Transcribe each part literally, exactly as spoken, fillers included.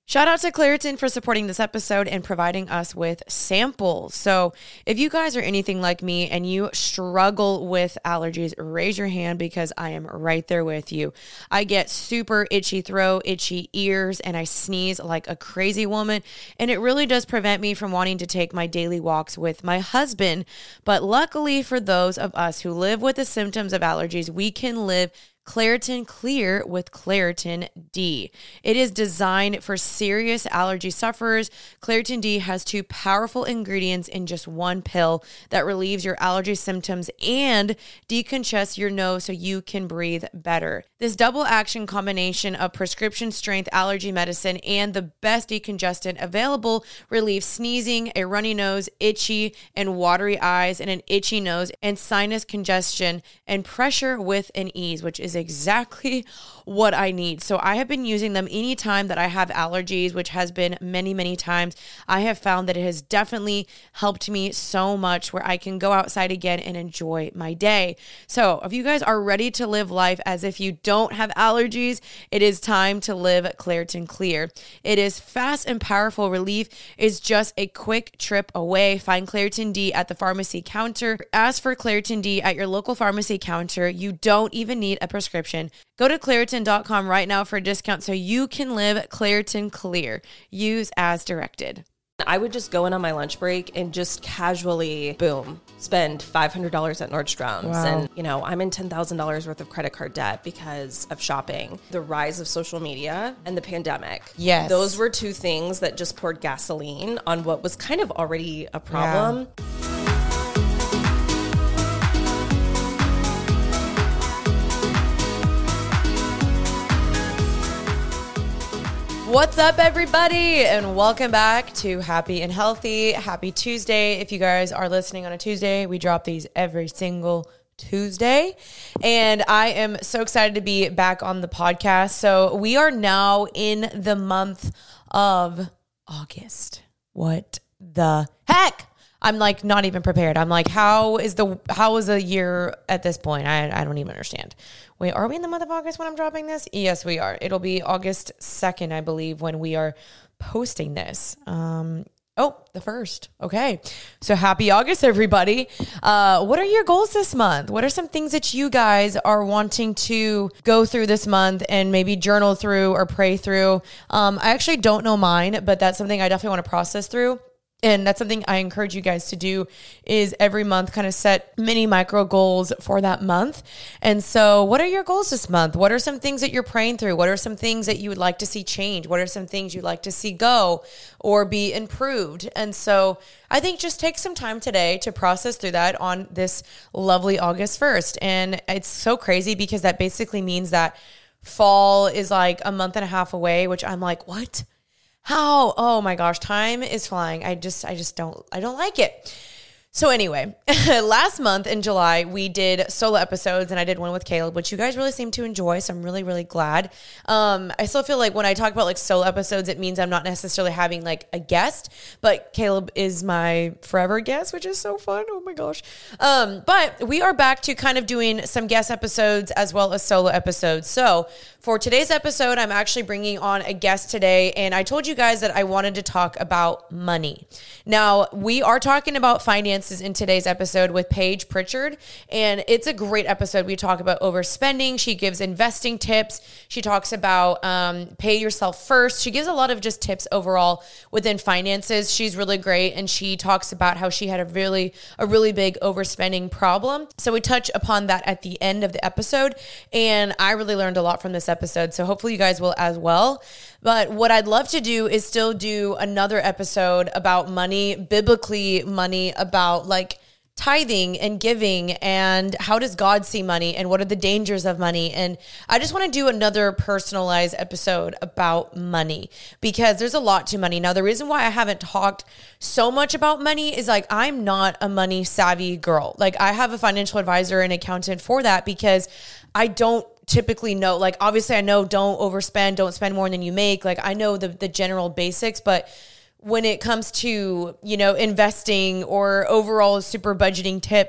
Shout out to Claritin for supporting this episode and providing us with samples. So if you guys are anything like me and you struggle with allergies, raise your hand because I am right there with you. I get super itchy throat, itchy ears, and I sneeze like a crazy woman. And it really does prevent me from wanting to take my daily walks with my husband. But luckily for those of us who live with the symptoms of allergies, we can live Claritin Clear with Claritin D. It is designed for serious allergy sufferers. Claritin D has two powerful ingredients in just one pill that relieves your allergy symptoms and decongests your nose so you can breathe better. This double action combination of prescription strength allergy medicine and the best decongestant available relieves sneezing, a runny nose, itchy and watery eyes, and an itchy nose, and sinus congestion and pressure with an ease, which is exactly what I need. So I have been using them anytime that I have allergies, which has been many, many times. I have found that it has definitely helped me so much where I can go outside again and enjoy my day. So if you guys are ready to live life as if you don't have allergies, it is time to live Claritin Clear. It is fast and powerful relief. It's just a quick trip away. Find Claritin D at the pharmacy counter. Ask for Claritin D at your local pharmacy counter. You don't even need a prescription. Go to Claritin dot com right now for a discount so you can live Claritin Clear. Use as directed. I would just go in on my lunch break and just casually, boom, spend five hundred dollars at Nordstrom's. Wow. And, you know, I'm in ten thousand dollars worth of credit card debt because of shopping. The rise of social media and the pandemic. Yes. Those were two things that just poured gasoline on what was kind of already a problem. Yeah. What's up, everybody, and welcome back to Happy and Healthy. Happy Tuesday. If you guys are listening on a Tuesday, we drop these every single Tuesday, and I am so excited to be back on the podcast. So we are now in the month of August. What the heck? I'm like not even prepared. I'm like, how is the how is the year at this point? I I don't even understand. Wait, are we in the month of August when I'm dropping this? Yes, we are. It'll be August second, I believe, when we are posting this. Um, oh, the first. Okay. So happy August, everybody. Uh, what are your goals this month? What are some things that you guys are wanting to go through this month and maybe journal through or pray through? Um, I actually don't know mine, but that's something I definitely want to process through. And that's something I encourage you guys to do is every month kind of set mini micro goals for that month. And so what are your goals this month? What are some things that you're praying through? What are some things that you would like to see change? What are some things you'd like to see go or be improved? And so I think just take some time today to process through that on this lovely August first. And it's so crazy because that basically means that fall is like a month and a half away, which I'm like, what? How? Oh my gosh, time is flying. I just, I just don't, I don't like it. So anyway, last month in July, we did solo episodes and I did one with Caleb, which you guys really seem to enjoy. So I'm really, really glad. Um, I still feel like when I talk about like solo episodes, it means I'm not necessarily having like a guest, but Caleb is my forever guest, which is so fun. Oh my gosh. Um, but we are back to kind of doing some guest episodes as well as solo episodes. So for today's episode, I'm actually bringing on a guest today. And I told you guys that I wanted to talk about money. Now we are talking about finance in today's episode with Paige Pritchard, and it's a great episode. We talk about overspending. She gives investing tips. She talks about um, pay yourself first. She gives a lot of just tips overall within finances. She's really great, and she talks about how she had a really a really big overspending problem. So we touch upon that at the end of the episode, and I really learned a lot from this episode. So hopefully you guys will as well. But what I'd love to do is still do another episode about money, biblically money, about like tithing and giving and how does God see money and what are the dangers of money. And I just want to do another personalized episode about money because there's a lot to money. Now, the reason why I haven't talked so much about money is like, I'm not a money savvy girl. Like I have a financial advisor and accountant for that because I don't typically know, like, obviously I know don't overspend, don't spend more than you make. Like I know the, the general basics, but when it comes to, you know, investing or overall super budgeting tips,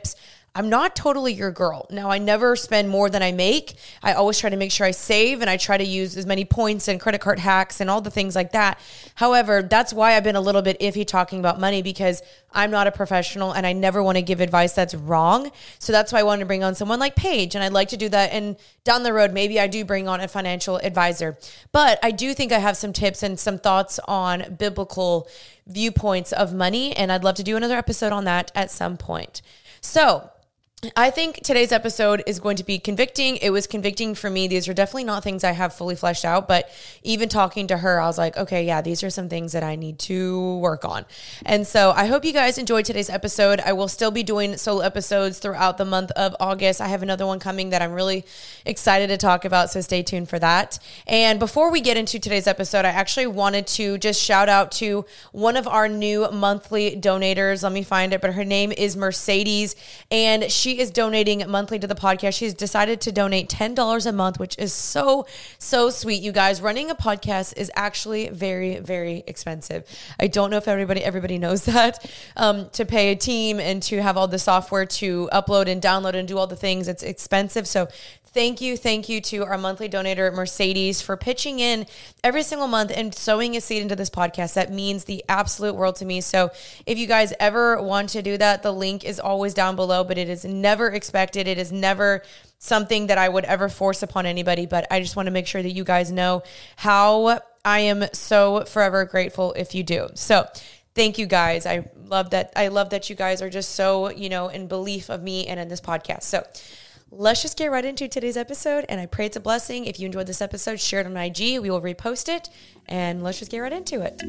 I'm not totally your girl. Now, I never spend more than I make. I always try to make sure I save, and I try to use as many points and credit card hacks and all the things like that. However, that's why I've been a little bit iffy talking about money, because I'm not a professional and I never want to give advice that's wrong. So that's why I wanted to bring on someone like Paige, and I'd like to do that. And down the road, maybe I do bring on a financial advisor. But I do think I have some tips and some thoughts on biblical viewpoints of money, and I'd love to do another episode on that at some point. So I think today's episode is going to be convicting. It was convicting for me. These are definitely not things I have fully fleshed out, but even talking to her, I was like, okay, yeah, these are some things that I need to work on. And so I hope you guys enjoyed today's episode. I will still be doing solo episodes throughout the month of August. I have another one coming that I'm really excited to talk about, so stay tuned for that. And before we get into today's episode, I actually wanted to just shout out to one of our new monthly donators. Let me find it, but her name is Mercedes, and she She is donating monthly to the podcast. She's decided to donate ten dollars a month, which is so, so sweet. You guys, running a podcast is actually very, very expensive. I don't know if everybody, everybody knows that. Um, to pay a team and to have all the software to upload and download and do all the things, it's expensive. So Thank you. Thank you to our monthly donator, Mercedes, for pitching in every single month and sowing a seed into this podcast. That means the absolute world to me. So if you guys ever want to do that, the link is always down below, but it is never expected. It is never something that I would ever force upon anybody, but I just want to make sure that you guys know how I am so forever grateful if you do. So thank you guys. I love that. I love that you guys are just so, you know, in belief of me and in this podcast. So let's just get right into today's episode, and I pray it's a blessing. If you enjoyed this episode, share it on I G. We will repost it, and let's just get right into it.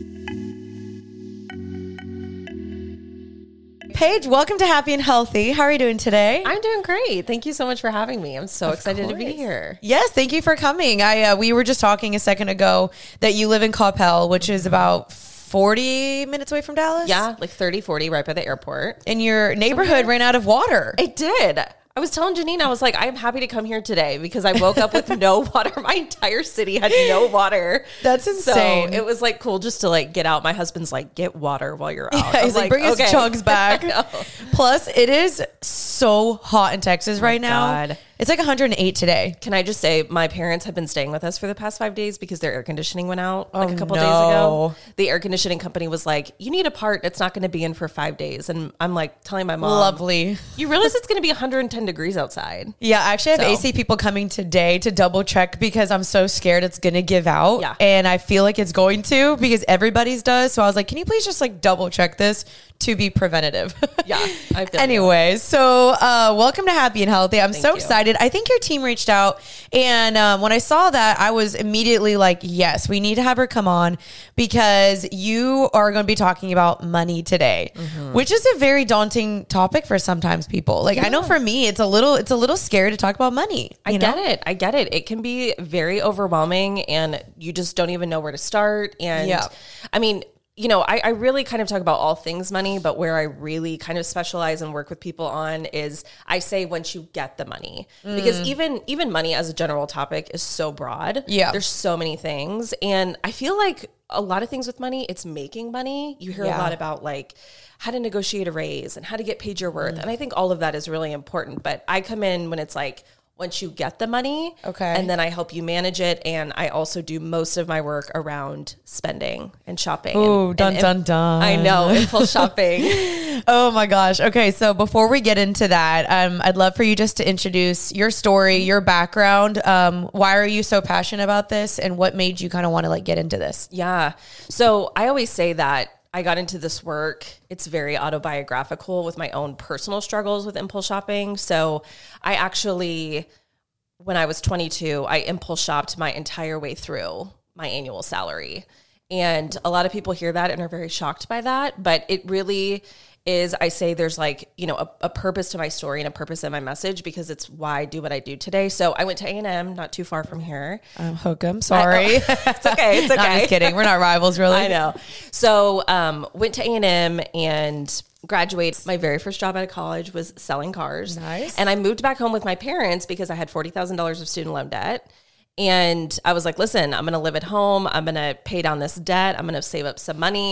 Paige, welcome to Happy and Healthy. How are you doing today? I'm doing great. Thank you so much for having me. I'm so Of excited course. to be here. Yes, thank you for coming. I uh, we were just talking a second ago that you live in Coppell, which is about forty minutes away from Dallas. Yeah, like thirty, forty right by the airport. And your neighborhood ran out of water. It did. I was telling Janine, I was like, I am happy to come here today because I woke up with no water. My entire city had no water. That's insane. So it was like cool just to like get out. My husband's like, get water while you're out. Yeah, he's like, bring okay. his chugs back. Plus, it is so hot in Texas Oh right now. God. It's like one hundred eight today. Can I just say, my parents have been staying with us for the past five days because their air conditioning went out like Oh, a couple no. days ago. The air conditioning company was like, you need a part. It's not going to be in for five days. And I'm like telling my mom, Lovely. you realize it's going to be one hundred ten degrees outside. Yeah, I actually have So. A C people coming today to double check because I'm so scared it's going to give out. Yeah. And I feel like it's going to because everybody's does. So I was like, can you please just like double check this to be preventative? Yeah, I feel Anyway, so uh, welcome to Happy and Healthy. I'm Thank so you. excited. I think your team reached out. And um, when I saw that, I was immediately like, yes, we need to have her come on because you are going to be talking about money today, Mm-hmm. which is a very daunting topic for sometimes people. Like I know for me, it's a little, it's a little scary to talk about money. I you get know? it. I get it. It can be very overwhelming and you just don't even know where to start. And Yeah. I mean, you know, I, I really kind of talk about all things money, but where I really kind of specialize and work with people on is I say once you get the money, because even even money as a general topic is so broad. Yeah. There's so many things. And I feel like a lot of things with money, it's making money. You hear Yeah. a lot about like how to negotiate a raise and how to get paid your worth. And I think all of that is really important. But I come in when it's like, once you get the money, Okay. and then I help you manage it. And I also do most of my work around spending and shopping. Ooh, and, dun, and dun, dun. I know, impulse shopping. Oh my gosh. Okay. So before we get into that, um, I'd love for you just to introduce your story, your background. Um, why are you so passionate about this and what made you kind of want to like get into this? Yeah. So I always say that I got into this work. It's very autobiographical with my own personal struggles with impulse shopping. So I actually, when I was twenty-two, I impulse shopped my entire way through my annual salary. And a lot of people hear that and are very shocked by that. But it really is, I say there's like, you know, a, a purpose to my story and a purpose in my message because it's why I do what I do today. So I went to A and M, not too far from here. Um, Hookem. Sorry. It's okay. It's okay. No, I'm just kidding. We're not rivals, really. I know. So um, went to A and M and graduated. My very first job out of college was selling cars. Nice. And I moved back home with my parents because I had forty thousand dollars of student loan debt. And I was like, listen, I'm going to live at home. I'm going to pay down this debt. I'm going to save up some money.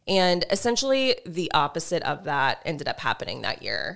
And essentially the opposite of that ended up happening that year.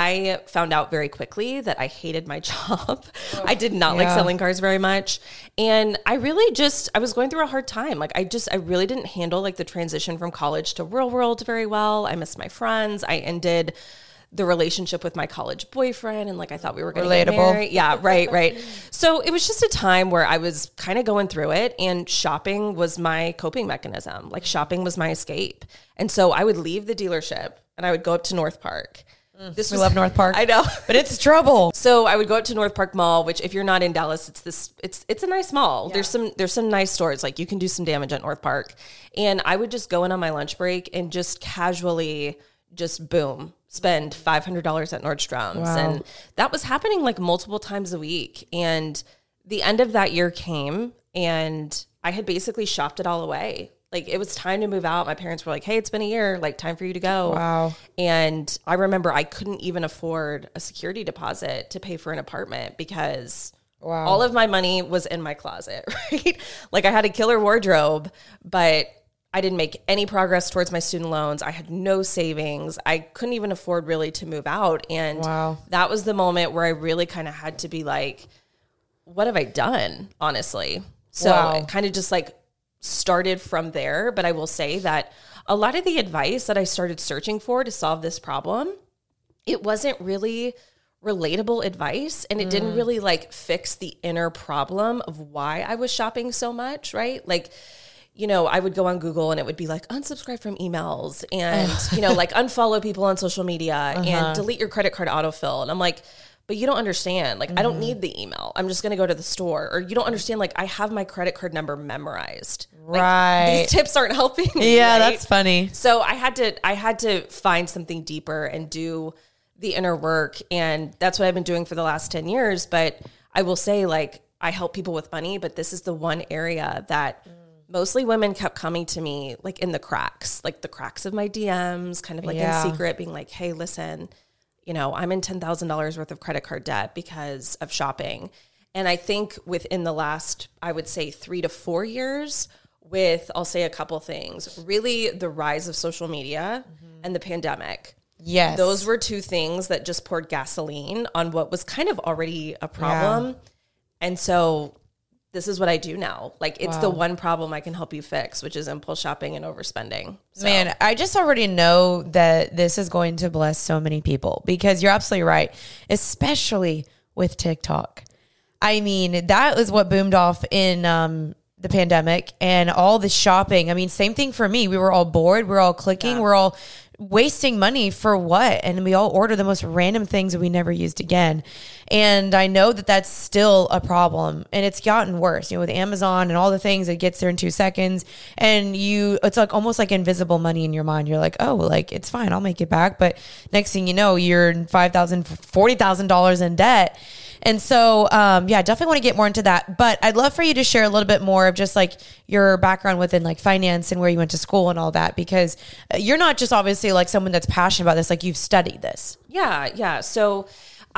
I found out very quickly that I hated my job. Oh, I did not yeah. like selling cars very much. And I really just, I was going through a hard time. Like I just, I really didn't handle like the transition from college to real world very well. I missed my friends. I ended the relationship with my college boyfriend, and like I thought we were going to get married. Yeah, right, right. So it was just a time where I was kind of going through it, and shopping was my coping mechanism. Like shopping was my escape. And so I would leave the dealership and I would go up to North Park. This we was, love North Park. I know, but it's trouble. So I would go up to North Park Mall, which if you're not in Dallas, it's this, it's, it's a nice mall. Yeah. There's some, there's some nice stores. Like you can do some damage at North Park. And I would just go in on my lunch break and just casually just boom, spend five hundred dollars at Nordstrom's. Wow. And that was happening like multiple times a week. And the end of that year came and I had basically shopped it all away. Like it was time to move out. My parents were like, hey, it's been a year, like time for you to go. Wow. And I remember I couldn't even afford a security deposit to pay for an apartment because wow. all of my money was in my closet, right? Like I had a killer wardrobe, but I didn't make any progress towards my student loans. I had no savings. I couldn't even afford really to move out. And wow. that was the moment where I really kind of had to be like, what have I done, honestly? So wow. it kind of just like started from there. But I will say that a lot of the advice that I started searching for to solve this problem, it wasn't really relatable advice. And it mm. didn't really like fix the inner problem of why I was shopping so much, right? Like, you know, I would go on Google and it would be like unsubscribe from emails and, you know, like unfollow people on social media uh-huh. and delete your credit card autofill. And I'm like, but you don't understand. Like, mm-hmm. I don't need the email. I'm just going to go to the store. Or you don't understand. Like, I have my credit card number memorized. Right. Like, these tips aren't helping me. Yeah, right? That's funny. So I had to, I had to find something deeper and do the inner work. And that's what I've been doing for the last ten years. But I will say, like, I help people with money, but this is the one area that mm. mostly women kept coming to me like in the cracks, like the cracks of my D Ms, kind of like yeah. in secret being like, hey, listen, you know, I'm in ten thousand dollars worth of credit card debt because of shopping. And I think within the last, I would say three to four years with, I'll say a couple things, really the rise of social media mm-hmm. and the pandemic. Yes. Those were two things that just poured gasoline on what was kind of already a problem. Yeah. And so this is what I do now. Like it's wow. the one problem I can help you fix, which is impulse shopping and overspending. So. Man, I just already know that this is going to bless so many people because you're absolutely right, especially with TikTok. I mean, that was what boomed off in um, the pandemic and all the shopping. I mean, same thing for me. We were all bored. We're all clicking. Yeah. We're all wasting money for what? And we all order the most random things that we never used again. And I know that that's still a problem and it's gotten worse, you know, with Amazon and all the things, it gets there in two seconds and you, it's like almost like invisible money in your mind. You're like, oh, like it's fine. I'll make it back. But next thing you know, you're five thousand dollars, forty thousand dollars in debt. And so, um, yeah, definitely want to get more into that. But I'd love for you to share a little bit more of just like your background within like finance and where you went to school and all that, because you're not just obviously like someone that's passionate about this, like you've studied this. Yeah, yeah. So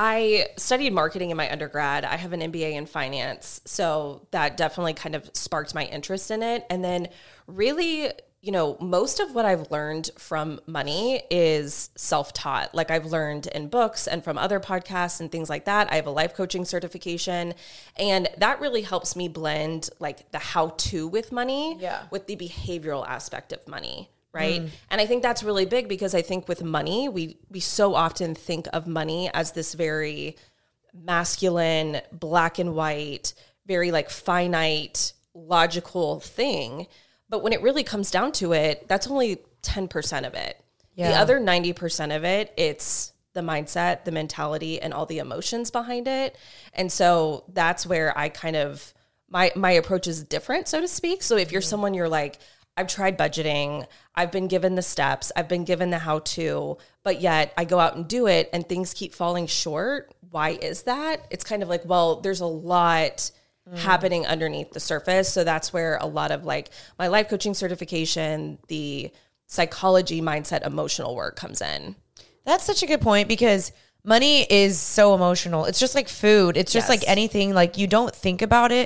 I studied marketing in my undergrad. I have an M B A in finance. So that definitely kind of sparked my interest in it. And then really, you know, most of what I've learned from money is self-taught. Like I've learned in books and from other podcasts and things like that. I have a life coaching certification and that really helps me blend like the how-to with money yeah. with the behavioral aspect of money. Right. Mm. And I think that's really big because I think with money, we, we so often think of money as this very masculine, black and white, very like finite, logical thing. But when it really comes down to it, that's only ten percent of it. Yeah. The other ninety percent of it, it's the mindset, the mentality, and all the emotions behind it. And so that's where I kind of, my my approach is different, so to speak. So if you're someone you're like, I've tried budgeting, I've been given the steps, I've been given the how-to, but yet I go out and do it and things keep falling short. Why is that? It's kind of like, well, there's a lot Mm. happening underneath the surface. So that's where a lot of like my life coaching certification, the psychology, mindset, emotional work comes in. That's such a good point because money is so emotional. It's just like food. It's just yes. like anything, like you don't think about it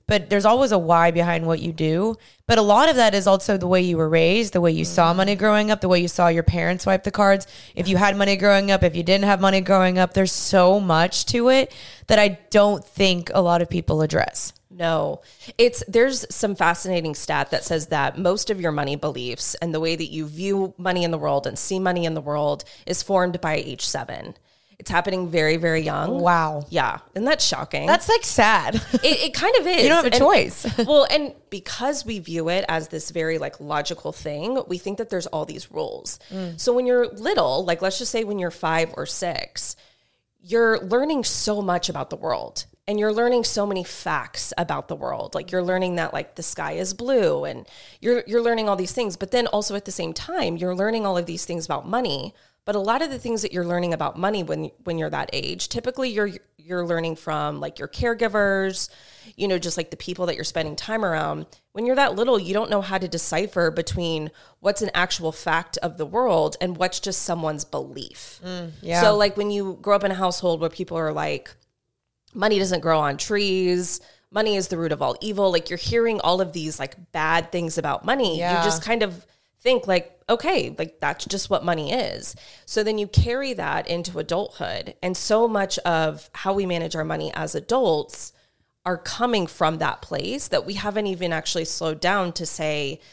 but there's always a why behind what you do. But a lot of that is also the way you were raised, the way you saw money growing up, the way you saw your parents swipe the cards. If you had money growing up, if you didn't have money growing up, there's so much to it that I don't think a lot of people address. No, it's there's some fascinating stat that says that most of your money beliefs and the way that you view money in the world and see money in the world is formed by age seven. It's happening very, very young. Wow. Yeah. Isn't that shocking? That's like sad. It, it kind of is. You don't have a and, choice. Well, and because we view it as this very like logical thing, we think that there's all these rules. Mm. So when you're little, like let's just say when you're five or six, you're learning so much about the world. And you're learning so many facts about the world. Like you're learning that like the sky is blue and you're you're learning all these things. But then also at the same time, you're learning all of these things about money. But a lot of the things that you're learning about money when when you're that age, typically you're you're learning from like your caregivers, you know, just like the people that you're spending time around. When you're that little, you don't know how to decipher between what's an actual fact of the world and what's just someone's belief. Mm, yeah. So like when you grow up in a household where people are like, money doesn't grow on trees, money is the root of all evil, like you're hearing all of these like bad things about money, yeah. you just kind of think like, okay, like that's just what money is. So then you carry that into adulthood. And so much of how we manage our money as adults are coming from that place that we haven't even actually slowed down to say,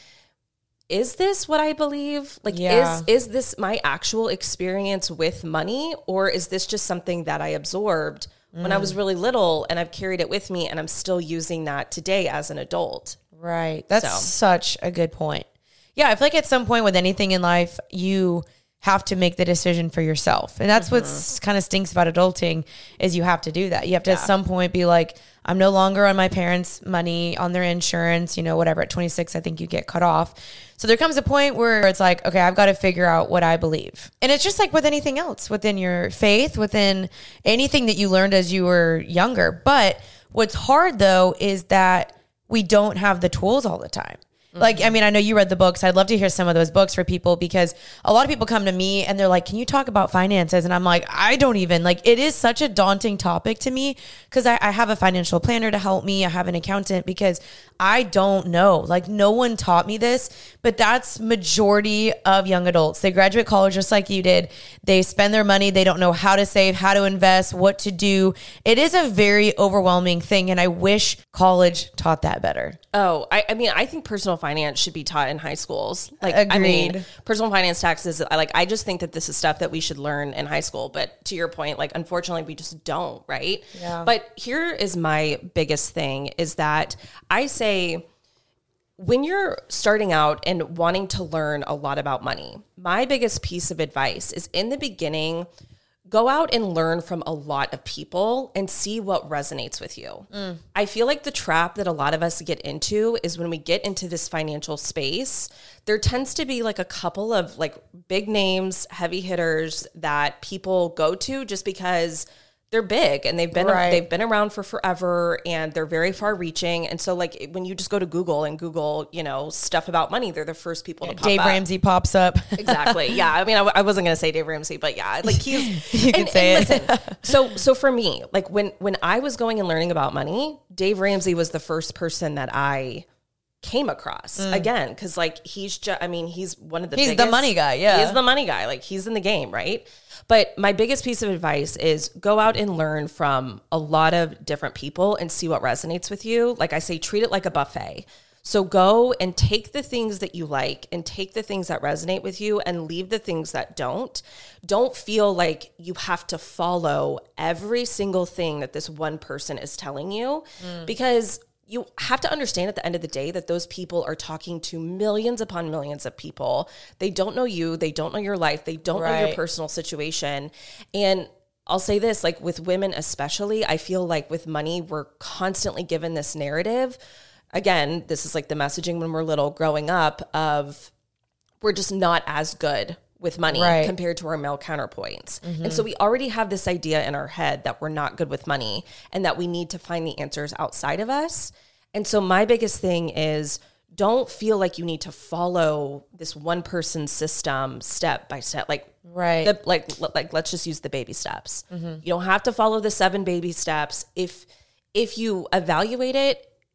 is this what I believe? Like, yeah. is is this my actual experience with money? Or is this just something that I absorbed mm. when I was really little and I've carried it with me and I'm still using that today as an adult? Right. That's So. such a good point. Yeah, I feel like at some point with anything in life, you have to make the decision for yourself. And that's mm-hmm. what's kind of stinks about adulting is you have to do that. You have to yeah. at some point be like, I'm no longer on my parents' money, on their insurance, you know, whatever. At twenty-six, I think you get cut off. So there comes a point where it's like, okay, I've got to figure out what I believe. And it's just like with anything else, within your faith, within anything that you learned as you were younger. But what's hard though is that we don't have the tools all the time. Like, I mean, I know you read the books. I'd love to hear some of those books for people because a lot of people come to me and they're like, can you talk about finances? And I'm like, I don't even like, it is such a daunting topic to me because I, I have a financial planner to help me. I have an accountant because I don't know, like no one taught me this, but that's majority of young adults. They graduate college just like you did. They spend their money. They don't know how to save, how to invest, what to do. It is a very overwhelming thing. And I wish college taught that better. Oh, I, I mean, I think personal finance should be taught in high schools. Like, Agreed. I mean, personal finance taxes, I like, I just think that this is stuff that we should learn in high school. But to your point, like, unfortunately, we just don't, right? Yeah. But here is my biggest thing is that I say, when you're starting out and wanting to learn a lot about money, my biggest piece of advice is in the beginning, go out and learn from a lot of people and see what resonates with you. Mm. I feel like the trap that a lot of us get into is when we get into this financial space, there tends to be like a couple of like big names, heavy hitters that people go to just because they're big and they've been right. they've been around for forever and they're very far reaching. And so like when you just go to Google and Google, you know, stuff about money, they're the first people to pop Dave up. Ramsey pops up. Exactly. Yeah. I mean, I, I wasn't going to say Dave Ramsey, but yeah, like he's, you can and, say and it. Listen, so, so for me, like when, when I was going and learning about money, Dave Ramsey was the first person that I came across mm. again. Cause like, he's just, I mean, he's one of the, he's biggest, the money guy. Yeah. He's the money guy. Like he's in the game. Right. But my biggest piece of advice is go out and learn from a lot of different people and see what resonates with you. Like I say, treat it like a buffet. So go and take the things that you like and take the things that resonate with you and leave the things that don't. Don't feel like you have to follow every single thing that this one person is telling you mm. because you have to understand at the end of the day that those people are talking to millions upon millions of people. They don't know you. They don't know your life. They don't right. know your personal situation. And I'll say this, like with women especially, I feel like with money, we're constantly given this narrative. Again, this is like the messaging when we're little growing up of we're just not as good with money right. compared to our male counterpoints. Mm-hmm. And so we already have this idea in our head that we're not good with money and that we need to find the answers outside of us. And so my biggest thing is don't feel like you need to follow this one person's system step by step. Like, right. the, like, like, let's just use the baby steps. Mm-hmm. You don't have to follow the seven baby steps. If, if you evaluate it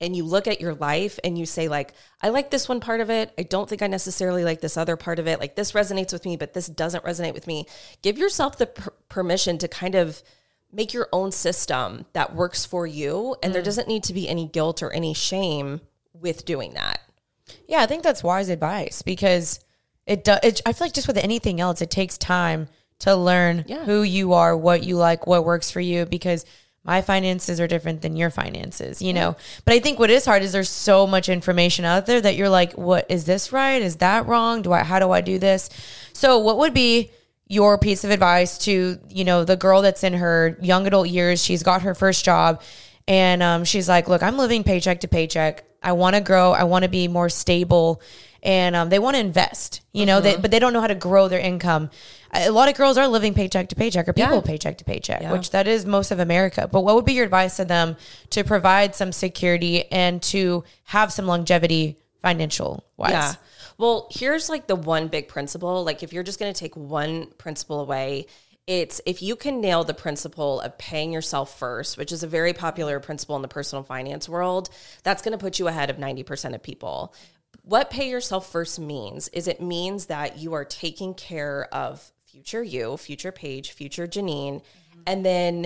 and you look at your life and you say like, I like this one part of it. I don't think I necessarily like this other part of it. Like this resonates with me, but this doesn't resonate with me. Give yourself the per- permission to kind of make your own system that works for you. And mm. there doesn't need to be any guilt or any shame with doing that. Yeah, I think that's wise advice because it does. It, I feel like just with anything else, it takes time to learn yeah. who you are, what you like, what works for you, because my finances are different than your finances, you know? But I think what is hard is there's so much information out there that you're like, what, is this right? Is that wrong? Do I, how do I do this? So what would be your piece of advice to, you know, the girl that's in her young adult years? She's got her first job and um, she's like, look, I'm living paycheck to paycheck. I want to grow. I want to be more stable. And um, they want to invest, you know, mm-hmm. they, but they don't know how to grow their income. A lot of girls are living paycheck to paycheck or people yeah. paycheck to paycheck, yeah. which that is most of America. But what would be your advice to them to provide some security and to have some longevity financial wise? Yeah. Well, here's like the one big principle. Like if you're just going to take one principle away, it's if you can nail the principle of paying yourself first, which is a very popular principle in the personal finance world, that's going to put you ahead of ninety percent of people. What pay yourself first means is it means that you are taking care of future you, future Paige, future Janine, mm-hmm. and then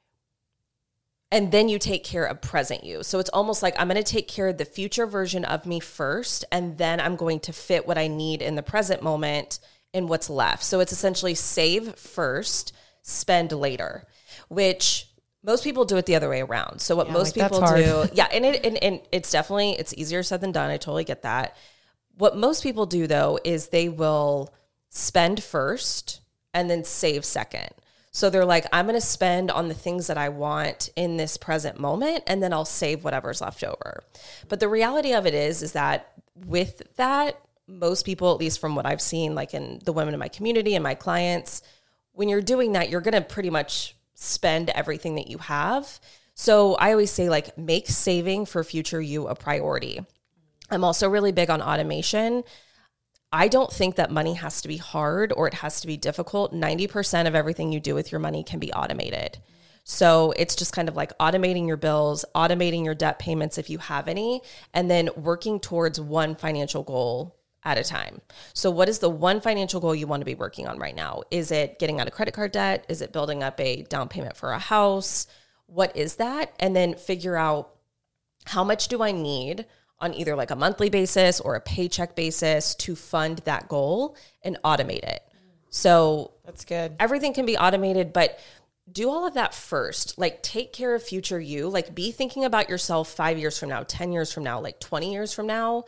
and then you take care of present you. So it's almost like I'm going to take care of the future version of me first, and then I'm going to fit what I need in the present moment in what's left. So it's essentially save first, spend later, which most people do it the other way around. So what yeah, most like people do, yeah, and it and, and it's definitely, it's easier said than done. I totally get that. What most people do though is they will spend first and then save second. So they're like, I'm going to spend on the things that I want in this present moment, and then I'll save whatever's left over. But the reality of it is, is that with that, most people, at least from what I've seen, like in the women in my community and my clients, when you're doing that, you're going to pretty much spend everything that you have. So I always say like, make saving for future you a priority. I'm also really big on automation. I don't think that money has to be hard or it has to be difficult. ninety percent of everything you do with your money can be automated. So it's just kind of like automating your bills, automating your debt payments if you have any, and then working towards one financial goal at a time. So what is the one financial goal you want to be working on right now? Is it getting out of credit card debt? Is it building up a down payment for a house? What is that? And then figure out how much do I need on either like a monthly basis or a paycheck basis to fund that goal and automate it. So that's good. Everything can be automated, but do all of that first. Like take care of future you, like be thinking about yourself five years from now, ten years from now, like twenty years from now,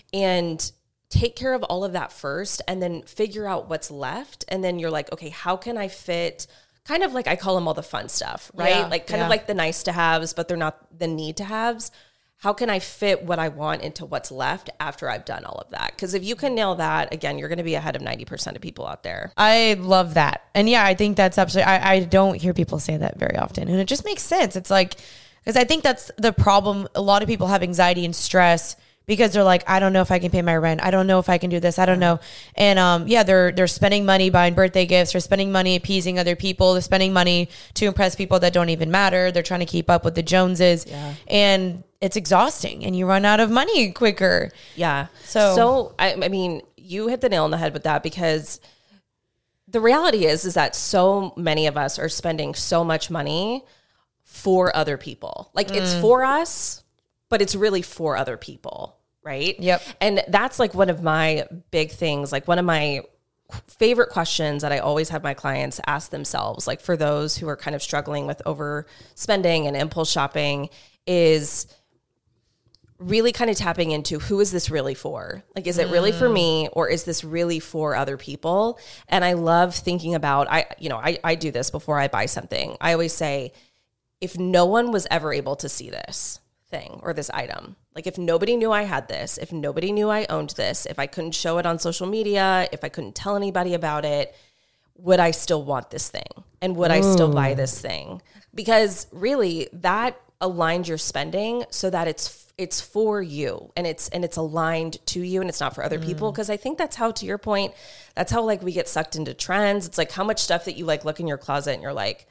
and take care of all of that first and then figure out what's left. And then you're like, okay, how can I fit kind of like, I call them all the fun stuff, right? Yeah, like kind yeah. of like the nice to haves, but they're not the need to haves. How can I fit what I want into what's left after I've done all of that? Because if you can nail that, again, you're going to be ahead of ninety percent of people out there. I love that. And yeah, I think that's absolutely, I, I don't hear people say that very often. And it just makes sense. It's like, because I think that's the problem. A lot of people have anxiety and stress because they're like, I don't know if I can pay my rent. I don't know if I can do this. I don't know. And um, yeah, they're they're spending money buying birthday gifts. They're spending money appeasing other people. They're spending money to impress people that don't even matter. They're trying to keep up with the Joneses. Yeah. And it's exhausting and you run out of money quicker. Yeah. So, so I, I mean, you hit the nail on the head with that, because the reality is, is that so many of us are spending so much money for other people. Like mm. it's for us, but it's really for other people, right? Yep. And that's like one of my big things, like one of my favorite questions that I always have my clients ask themselves, like for those who are kind of struggling with overspending and impulse shopping, is really kind of tapping into, who is this really for? Like, is it really for me, or is this really for other people? And I love thinking about, I, you know, I, I do this before I buy something. I always say, if no one was ever able to see this thing or this item, like if nobody knew I had this, if nobody knew I owned this, if I couldn't show it on social media, if I couldn't tell anybody about it, would I still want this thing? And would Ooh. I still buy this thing? Because really that aligns your spending so that it's it's for you and it's and it's aligned to you and it's not for other mm. people. Because I think that's how, to your point, that's how like we get sucked into trends. It's like how much stuff that you like look in your closet and you're like,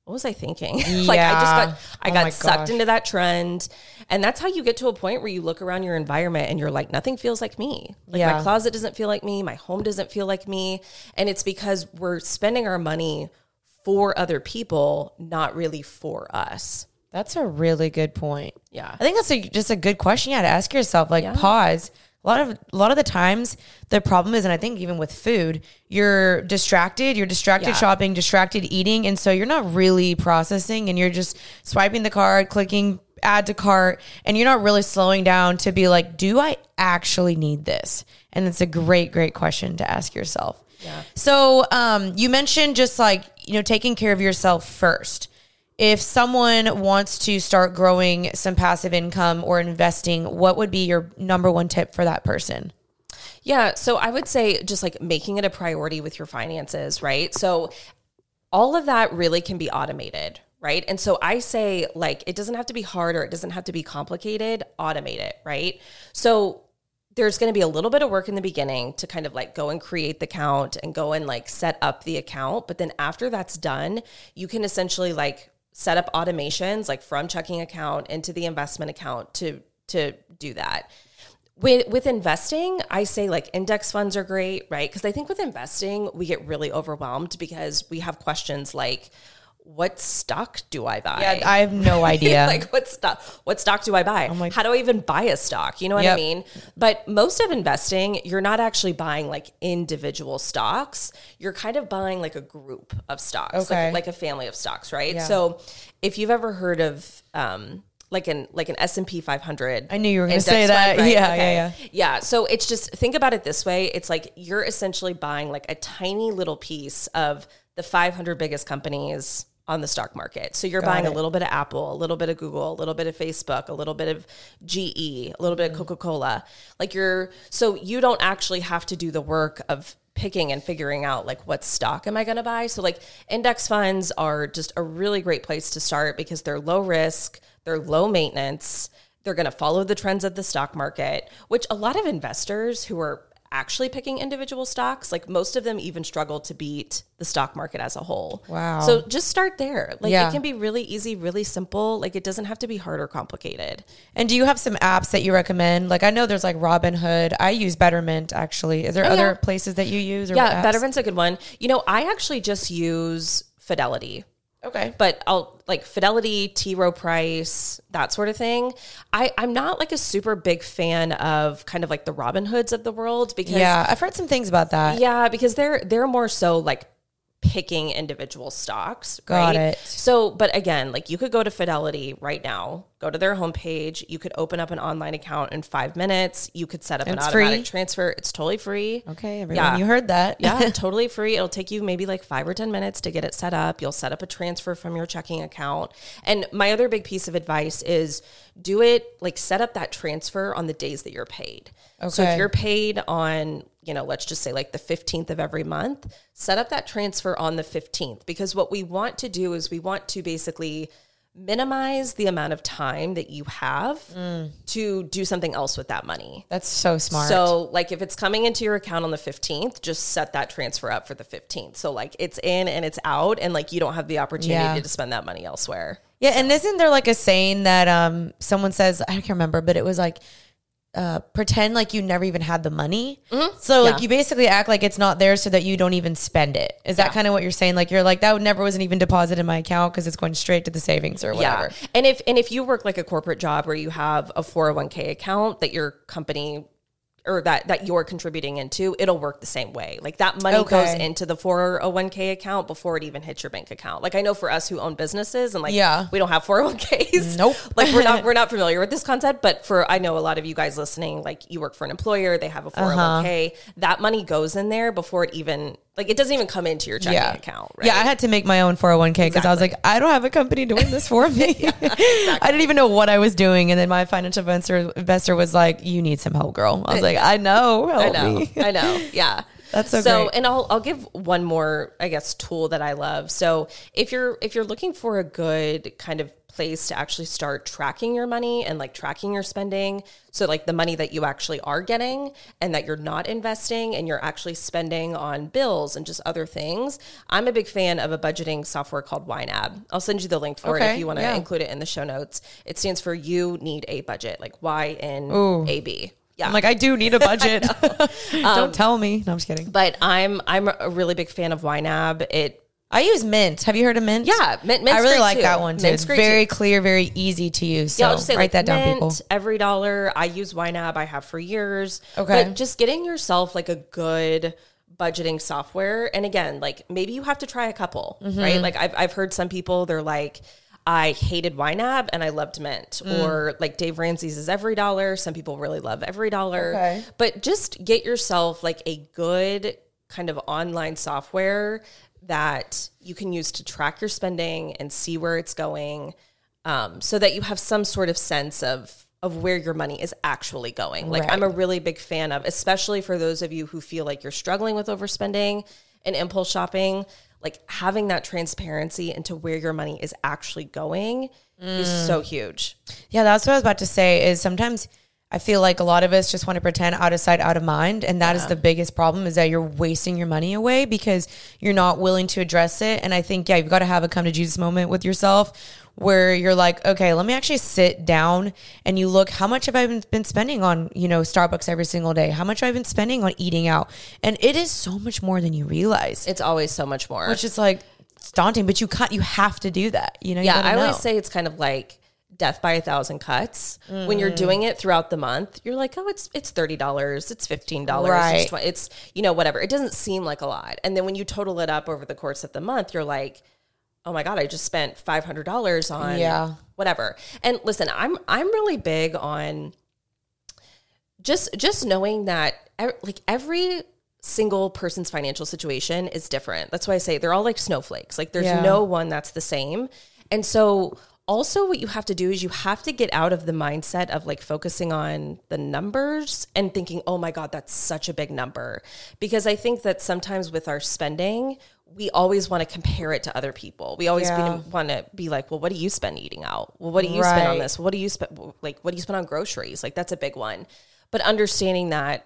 what was I thinking? Like I just got, I Oh got my sucked gosh. into that trend. And that's how you get to a point where you look around your environment and you're like, nothing feels like me. Like Yeah. my closet doesn't feel like me. My home doesn't feel like me. And it's because we're spending our money for other people, not really for us. That's a really good point. Yeah. I think that's a, just a good question. Yeah, to ask yourself, like Yeah. pause. A lot of a lot of the times the problem is, and I think even with food, you're distracted, you're distracted Yeah. shopping, distracted eating. And so you're not really processing and you're just swiping the card, clicking add to cart, and you're not really slowing down to be like, do I actually need this? And it's a great, great question to ask yourself. Yeah. So um, you mentioned just like, you know, taking care of yourself first. If someone wants to start growing some passive income or investing, what would be your number one tip for that person? Yeah. So I would say just like making it a priority with your finances, right? So all of that really can be automated, right? And so I say like, it doesn't have to be hard or it doesn't have to be complicated, automate it, right? So there's going to be a little bit of work in the beginning to kind of like go and create the account and go and like set up the account. But then after that's done, you can essentially like set up automations like from checking account into the investment account to to do that. With with investing, I say like index funds are great, right? Because I think with investing, we get really overwhelmed because we have questions like, what stock do I buy? Yeah, I have no idea. Like what stock? What stock do I buy? like- How do I even buy a stock? You know what I Yep. mean? But most of investing, you're not actually buying like individual stocks. You're kind of buying like a group of stocks, Okay. like, like a family of stocks, right? Yeah. So if you've ever heard of um, like an like an S and P five hundred, I knew you were going to index say that. fund, right? Yeah, Okay. yeah, yeah. Yeah. So it's just think about it this way. It's like you're essentially buying like a tiny little piece of the five hundred biggest companies on the stock market. So you're Got buying it. a little bit of Apple, a little bit of Google, a little bit of Facebook, a little bit of G E, a little bit of Coca-Cola. Like you're, so you don't actually have to do the work of picking and figuring out like what stock am I going to buy? So like index funds are just a really great place to start because they're low risk, they're low maintenance, they're going to follow the trends of the stock market, which a lot of investors who are actually picking individual stocks, like most of them even struggle to beat the stock market as a whole. Wow. So just start there. Like Yeah. it can be really easy, really simple. Like it doesn't have to be hard or complicated. And do you have some apps that you recommend? Like I know there's like Robinhood. I use Betterment actually. Is there Oh, other yeah. places that you use? Or Yeah, apps? Betterment's a good one. You know, I actually just use Fidelity. Okay. But I'll like Fidelity, T. Rowe Price, that sort of thing. I, I'm not like a super big fan of kind of like the Robinhoods of the world because Yeah, I've heard some things about that. yeah, because they're they're more so like picking individual stocks. Got right? it. So, but again, like you could go to Fidelity right now, go to their homepage. You could open up an online account in five minutes. You could set up an It's automatic free? transfer. It's totally free. Okay, everyone, Yeah. you heard that. Yeah, totally free. It'll take you maybe like five or ten minutes to get it set up. You'll set up a transfer from your checking account. And my other big piece of advice is do it, like set up that transfer on the days that you're paid. So Okay. if you're paid on, you know, let's just say like the fifteenth of every month, set up that transfer on the fifteenth because what we want to do is we want to basically minimize the amount of time that you have to do something else with that money. That's so smart. So like if it's coming into your account on the fifteenth, just set that transfer up for the fifteenth. So like it's in and it's out and like you don't have the opportunity Yeah. to spend that money elsewhere. yeah, and isn't there like a saying that um someone says, I can't remember, but it was like uh, pretend like you never even had the money. So like Yeah. you basically act like it's not there so that you don't even spend it. Is that Yeah. kind of what you're saying? Like you're like, that would never wasn't even deposited in my account because it's going straight to the savings or whatever. Yeah. And if and if you work like a corporate job where you have a four oh one k account that your company or that that you're contributing into, it'll work the same way. Like that money Okay. goes into the four oh one k account before it even hits your bank account. Like I know for us who own businesses and like Yeah. we don't have four oh one k's. Nope. Like we're not we're not familiar with this concept, but for I know a lot of you guys listening, like you work for an employer, they have a four oh one k. Uh-huh. That money goes in there before it even like it doesn't even come into your checking Yeah. account, right? Yeah, I had to make my own four oh one k because I was like, I don't have a company doing this for me. I didn't even know what I was doing. And then my financial investor, investor was like, you need some help, girl. I was like, I know. Help I know. me. I know. Yeah. That's so, so great. And I'll I'll give one more, I guess, tool that I love. So if you're if you're looking for a good kind of place to actually start tracking your money and like tracking your spending, so like the money that you actually are getting and that you're not investing and you're actually spending on bills and just other things, I'm a big fan of a budgeting software called YNAB. I'll send you the link for Okay, it if you want to yeah. include it in the show notes. It stands for You Need a Budget, like Y N A B. Yeah. I'm like, I do need a budget. Don't um, tell me. No, I'm just kidding. But I'm I'm a really big fan of YNAB. It I use Mint. Have you heard of Mint? Yeah, Mint. Mint's I really great like too. that one too. Mint's It's great very too. clear, very easy to use. So yeah, I'll just say write like that down, Mint, people. Every dollar. I use YNAB. I have for years. Okay. But just getting yourself like a good budgeting software. And again, like maybe you have to try a couple, mm-hmm. right? Like I've I've heard some people, they're like, I hated YNAB and I loved Mint. Mm. Or like Dave Ramsey's is Every Dollar. Some people really love Every Dollar. Okay. But just get yourself like a good kind of online software that you can use to track your spending and see where it's going, um, so that you have some sort of sense of of where your money is actually going. Like right. I'm a really big fan of, especially for those of you who feel like you're struggling with overspending and impulse shopping, like having that transparency into where your money is actually going mm. is so huge. Yeah, that's what I was about to say is sometimes I feel like a lot of us just want to pretend out of sight, out of mind. And that yeah. is the biggest problem, is that you're wasting your money away because you're not willing to address it. And I think, yeah, you've got to have a come to Jesus moment with yourself where you're like, okay, let me actually sit down and you look, how much have I been, been spending on, you know, Starbucks every single day? How much have I been spending on eating out? And it is so much more than you realize. It's always so much more. Which is like, it's daunting, but you can't, you have to do that. You know? Yeah, you I know. always say it's kind of like death by a thousand cuts. Mm. When you're doing it throughout the month, you're like, oh, it's it's thirty dollars, it's fifteen dollars, right. it's, twenty, it's, you know, whatever. It doesn't seem like a lot. And then when you total it up over the course of the month, you're like, oh my God, I just spent five hundred dollars on yeah. whatever. And listen, I'm I'm really big on just just knowing that like every single person's financial situation is different. That's why I say they're all like snowflakes. Like there's yeah. no one that's the same. And so also what you have to do is you have to get out of the mindset of like focusing on the numbers and thinking, oh my God, that's such a big number. Because I think that sometimes with our spending, we always want to compare it to other people. We always yeah. be, want to be like, well, what do you spend eating out? Well, what do you right. spend on this? What do you spend? Like, what do you spend on groceries? Like that's a big one. But understanding that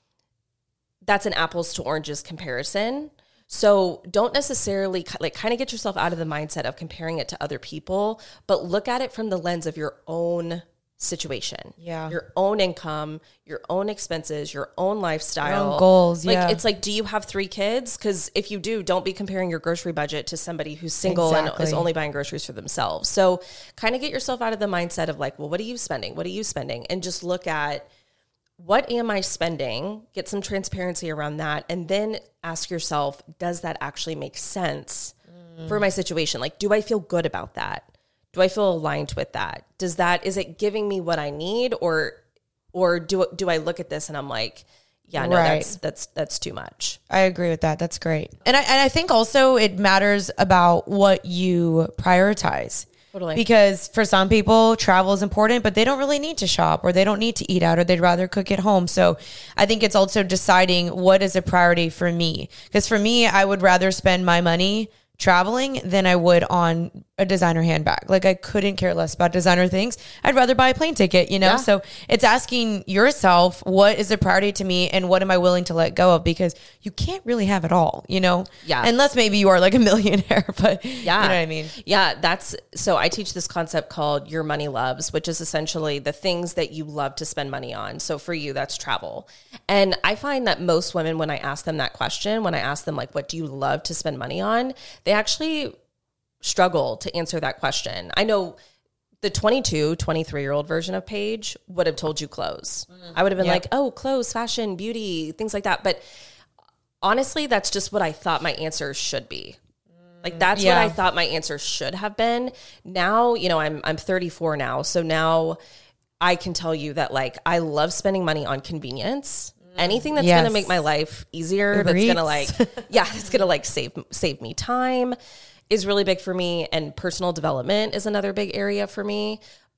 that's an apples to oranges comparison. So don't necessarily like kind of get yourself out of the mindset of comparing it to other people, but look at it from the lens of your own situation, yeah, your own income, your own expenses, your own lifestyle, your own goals. Like yeah. it's like, do you have three kids? Because if you do, don't be comparing your grocery budget to somebody who's single exactly. and is only buying groceries for themselves. So kind of get yourself out of the mindset of like, well, what are you spending? What are you spending? And just look at, what am I spending? Get some transparency around that. And then ask yourself, does that actually make sense mm. for my situation? Like, do I feel good about that? Do I feel aligned with that? Does that, is it giving me what I need? Or, or do, do I look at this and I'm like, yeah, no, right. that's, that's, that's too much. I agree with that. That's great. And I, and I think also it matters about what you prioritize. Totally. Because for some people, travel is important, but they don't really need to shop or they don't need to eat out or they'd rather cook at home. So I think it's also deciding what is a priority for me. Because for me, I would rather spend my money traveling than I would on a designer handbag. Like I couldn't care less about designer things. I'd rather buy a plane ticket, you know? Yeah. So it's asking yourself, what is a priority to me and what am I willing to let go of? Because you can't really have it all, you know? Yeah. Unless maybe you are like a millionaire, but yeah. you know what I mean? Yeah. That's, so I teach this concept called Your Money Loves, which is essentially the things that you love to spend money on. So for you, that's travel. And I find that most women, when I ask them that question, when I ask them like, what do you love to spend money on? They actually struggle to answer that question. I know the twenty-two, twenty-three year old version of Paige would have told you clothes. Mm-hmm. I would have been yeah. like, oh, clothes, fashion, beauty, things like that. But honestly, that's just what I thought my answer should be. Like that's yeah. what I thought my answer should have been. Now, you know, I'm I'm thirty-four now. So now I can tell you that like I love spending money on convenience. Anything that's yes. going to make my life easier, Uber that's Eats. going to like, yeah, it's going to like save, save me time is really big for me. And personal development is another big area for me. But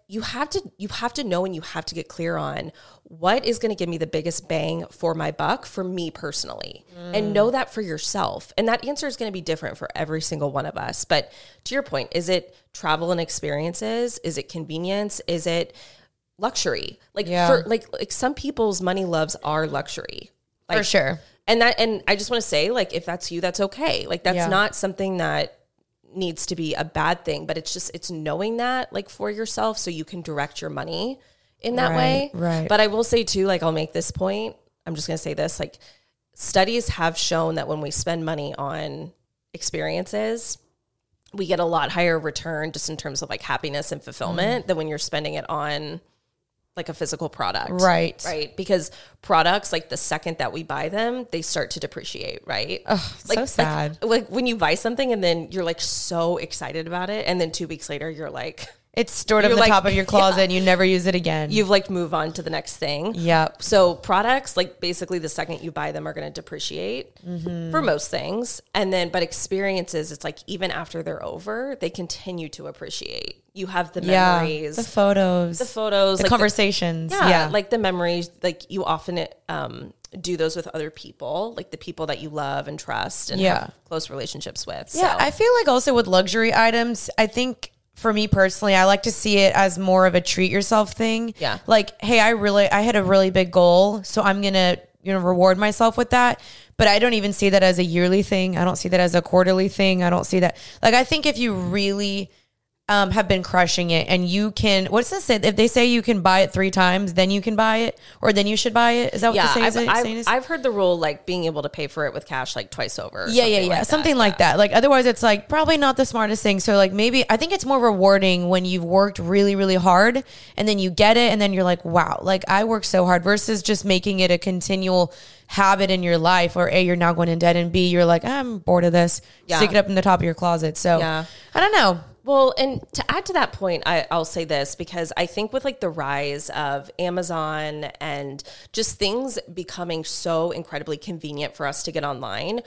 you have to you have to know and you have to get clear on what is going to give me the biggest bang for my buck for me personally. Mm. And know that for yourself. And that answer is going to be different for every single one of us. But to your point, is it travel and experiences? Is it convenience? Is it luxury? Like yeah. for like like some people's money loves are luxury. Like, for sure. And that and I just want to say, like, if that's you, that's okay. Like that's yeah. not something that needs to be a bad thing, but it's just, it's knowing that like for yourself so you can direct your money in that right, way. Right. But I will say too, like I'll make this point. I'm just going to say this, like studies have shown that when we spend money on experiences, we get a lot higher return just in terms of like happiness and fulfillment mm. than when you're spending it on like a physical product. Right. Right. Because products, like the second that we buy them, they start to depreciate. Right. Oh, like, so sad. Like, like when you buy something and then you're like so excited about it. And then two weeks later, you're like, it's stored up the like, top of your closet yeah. and you never use it again. You've like move on to the next thing. Yep. So products, like basically the second you buy them are going to depreciate mm-hmm. for most things. And then, but experiences, it's like even after they're over, they continue to appreciate. You have the yeah, memories, the photos, the photos, the like conversations. The, yeah, yeah. Like the memories, like you often um, do those with other people, like the people that you love and trust and yeah. have close relationships with. Yeah. So. I feel like also with luxury items, I think for me personally, I like to see it as more of a treat yourself thing. Yeah. Like, hey, I really, I had a really big goal, so I'm going to, you know, reward myself with that. But I don't even see that as a yearly thing. I don't see that as a quarterly thing. I don't see that. Like, I think if you really um, have been crushing it and you can, what's this say? If they say you can buy it three times, then you can buy it, or then you should buy it. Is that what yeah, the saying is? I've, I've, saying is? I've heard the rule, like being able to pay for it with cash, like twice over. Yeah, yeah, yeah. Like something that. like yeah. that. Like otherwise it's like probably not the smartest thing. So like maybe, I think it's more rewarding when you've worked really, really hard and then you get it and then you're like, wow, like I worked so hard versus just making it a continual habit in your life, or A, you're now going in debt, and B, you're like, I'm bored of this. Yeah. Stick it up in the top of your closet. So yeah. I don't know. Well, and to add to that point, I, I'll say this, because I think with like the rise of Amazon and just things becoming so incredibly convenient for us to get online,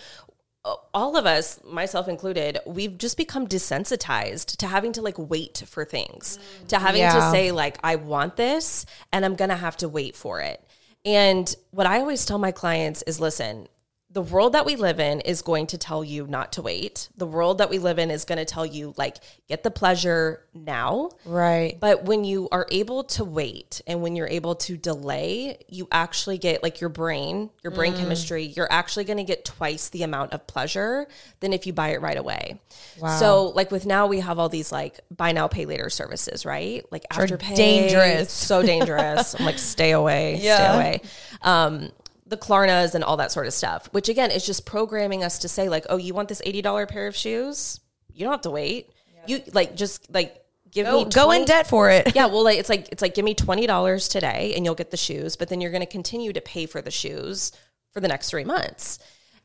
all of us, myself included, we've just become desensitized to having to like wait for things, to having yeah. to say like, I want this and I'm going to have to wait for it. And what I always tell my clients is, listen, the world that we live in is going to tell you not to wait. The world that we live in is going to tell you, like, get the pleasure now. Right. But when you are able to wait and when you're able to delay, you actually get, like, your brain, your brain mm. chemistry, you're actually going to get twice the amount of pleasure than if you buy it right away. Wow. So, like, with now we have all these, like, buy now, pay later services, right? Like, Afterpay. Dangerous. So dangerous. I'm like, stay away, yeah. stay away. Um, the Klarnas and all that sort of stuff, which again is just programming us to say like, oh, you want this eighty dollars pair of shoes? You don't have to wait. Yeah. You like, just like give go, me twenty go in debt for it. Yeah. Well, like, it's like, it's like, give me twenty dollars today and you'll get the shoes, but then you're going to continue to pay for the shoes for the next three months.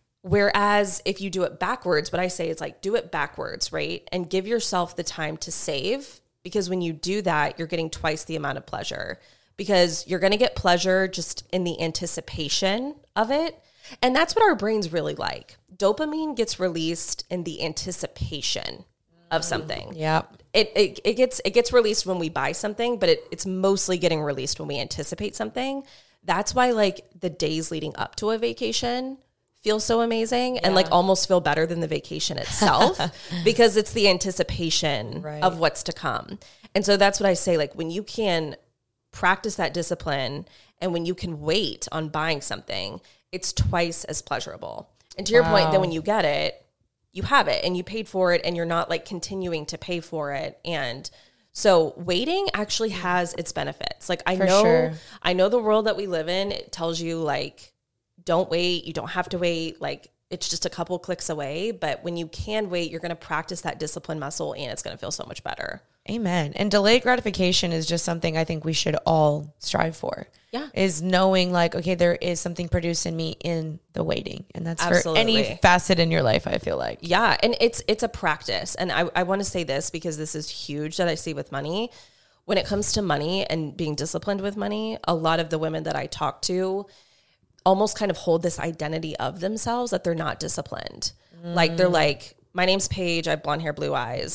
Whereas if you do it backwards, what I say is like, do it backwards, right? And give yourself the time to save, because when you do that, you're getting twice the amount of pleasure. Because you're going to get pleasure just in the anticipation of it. And that's what our brains really like. Dopamine gets released in the anticipation of something. Yeah. It, it it gets it gets released when we buy something, but it, it's mostly getting released when we anticipate something. That's why like the days leading up to a vacation feel so amazing yeah. and like almost feel better than the vacation itself because it's the anticipation right. of what's to come. And so that's what I say, like when you can practice that discipline and when you can wait on buying something, it's twice as pleasurable. And to your wow. point, then when you get it, you have it and you paid for it and you're not like continuing to pay for it. And so waiting actually has its benefits. Like I for know, sure. I know the world that we live in, it tells you like, don't wait. You don't have to wait. Like it's just a couple clicks away. But when you can wait, you're going to practice that discipline muscle and it's going to feel so much better. Amen. And delayed gratification is just something I think we should all strive for. Yeah. Is knowing like, okay, there is something produced in me in the waiting. And that's Absolutely. for any facet in your life, I feel like. Yeah. And it's it's a practice. And I, I want to say this because this is huge that I see with money. When it comes to money and being disciplined with money, a lot of the women that I talk to almost kind of hold this identity of themselves that they're not disciplined. Mm. Like they're like, my name's Paige, I have blonde hair, blue eyes.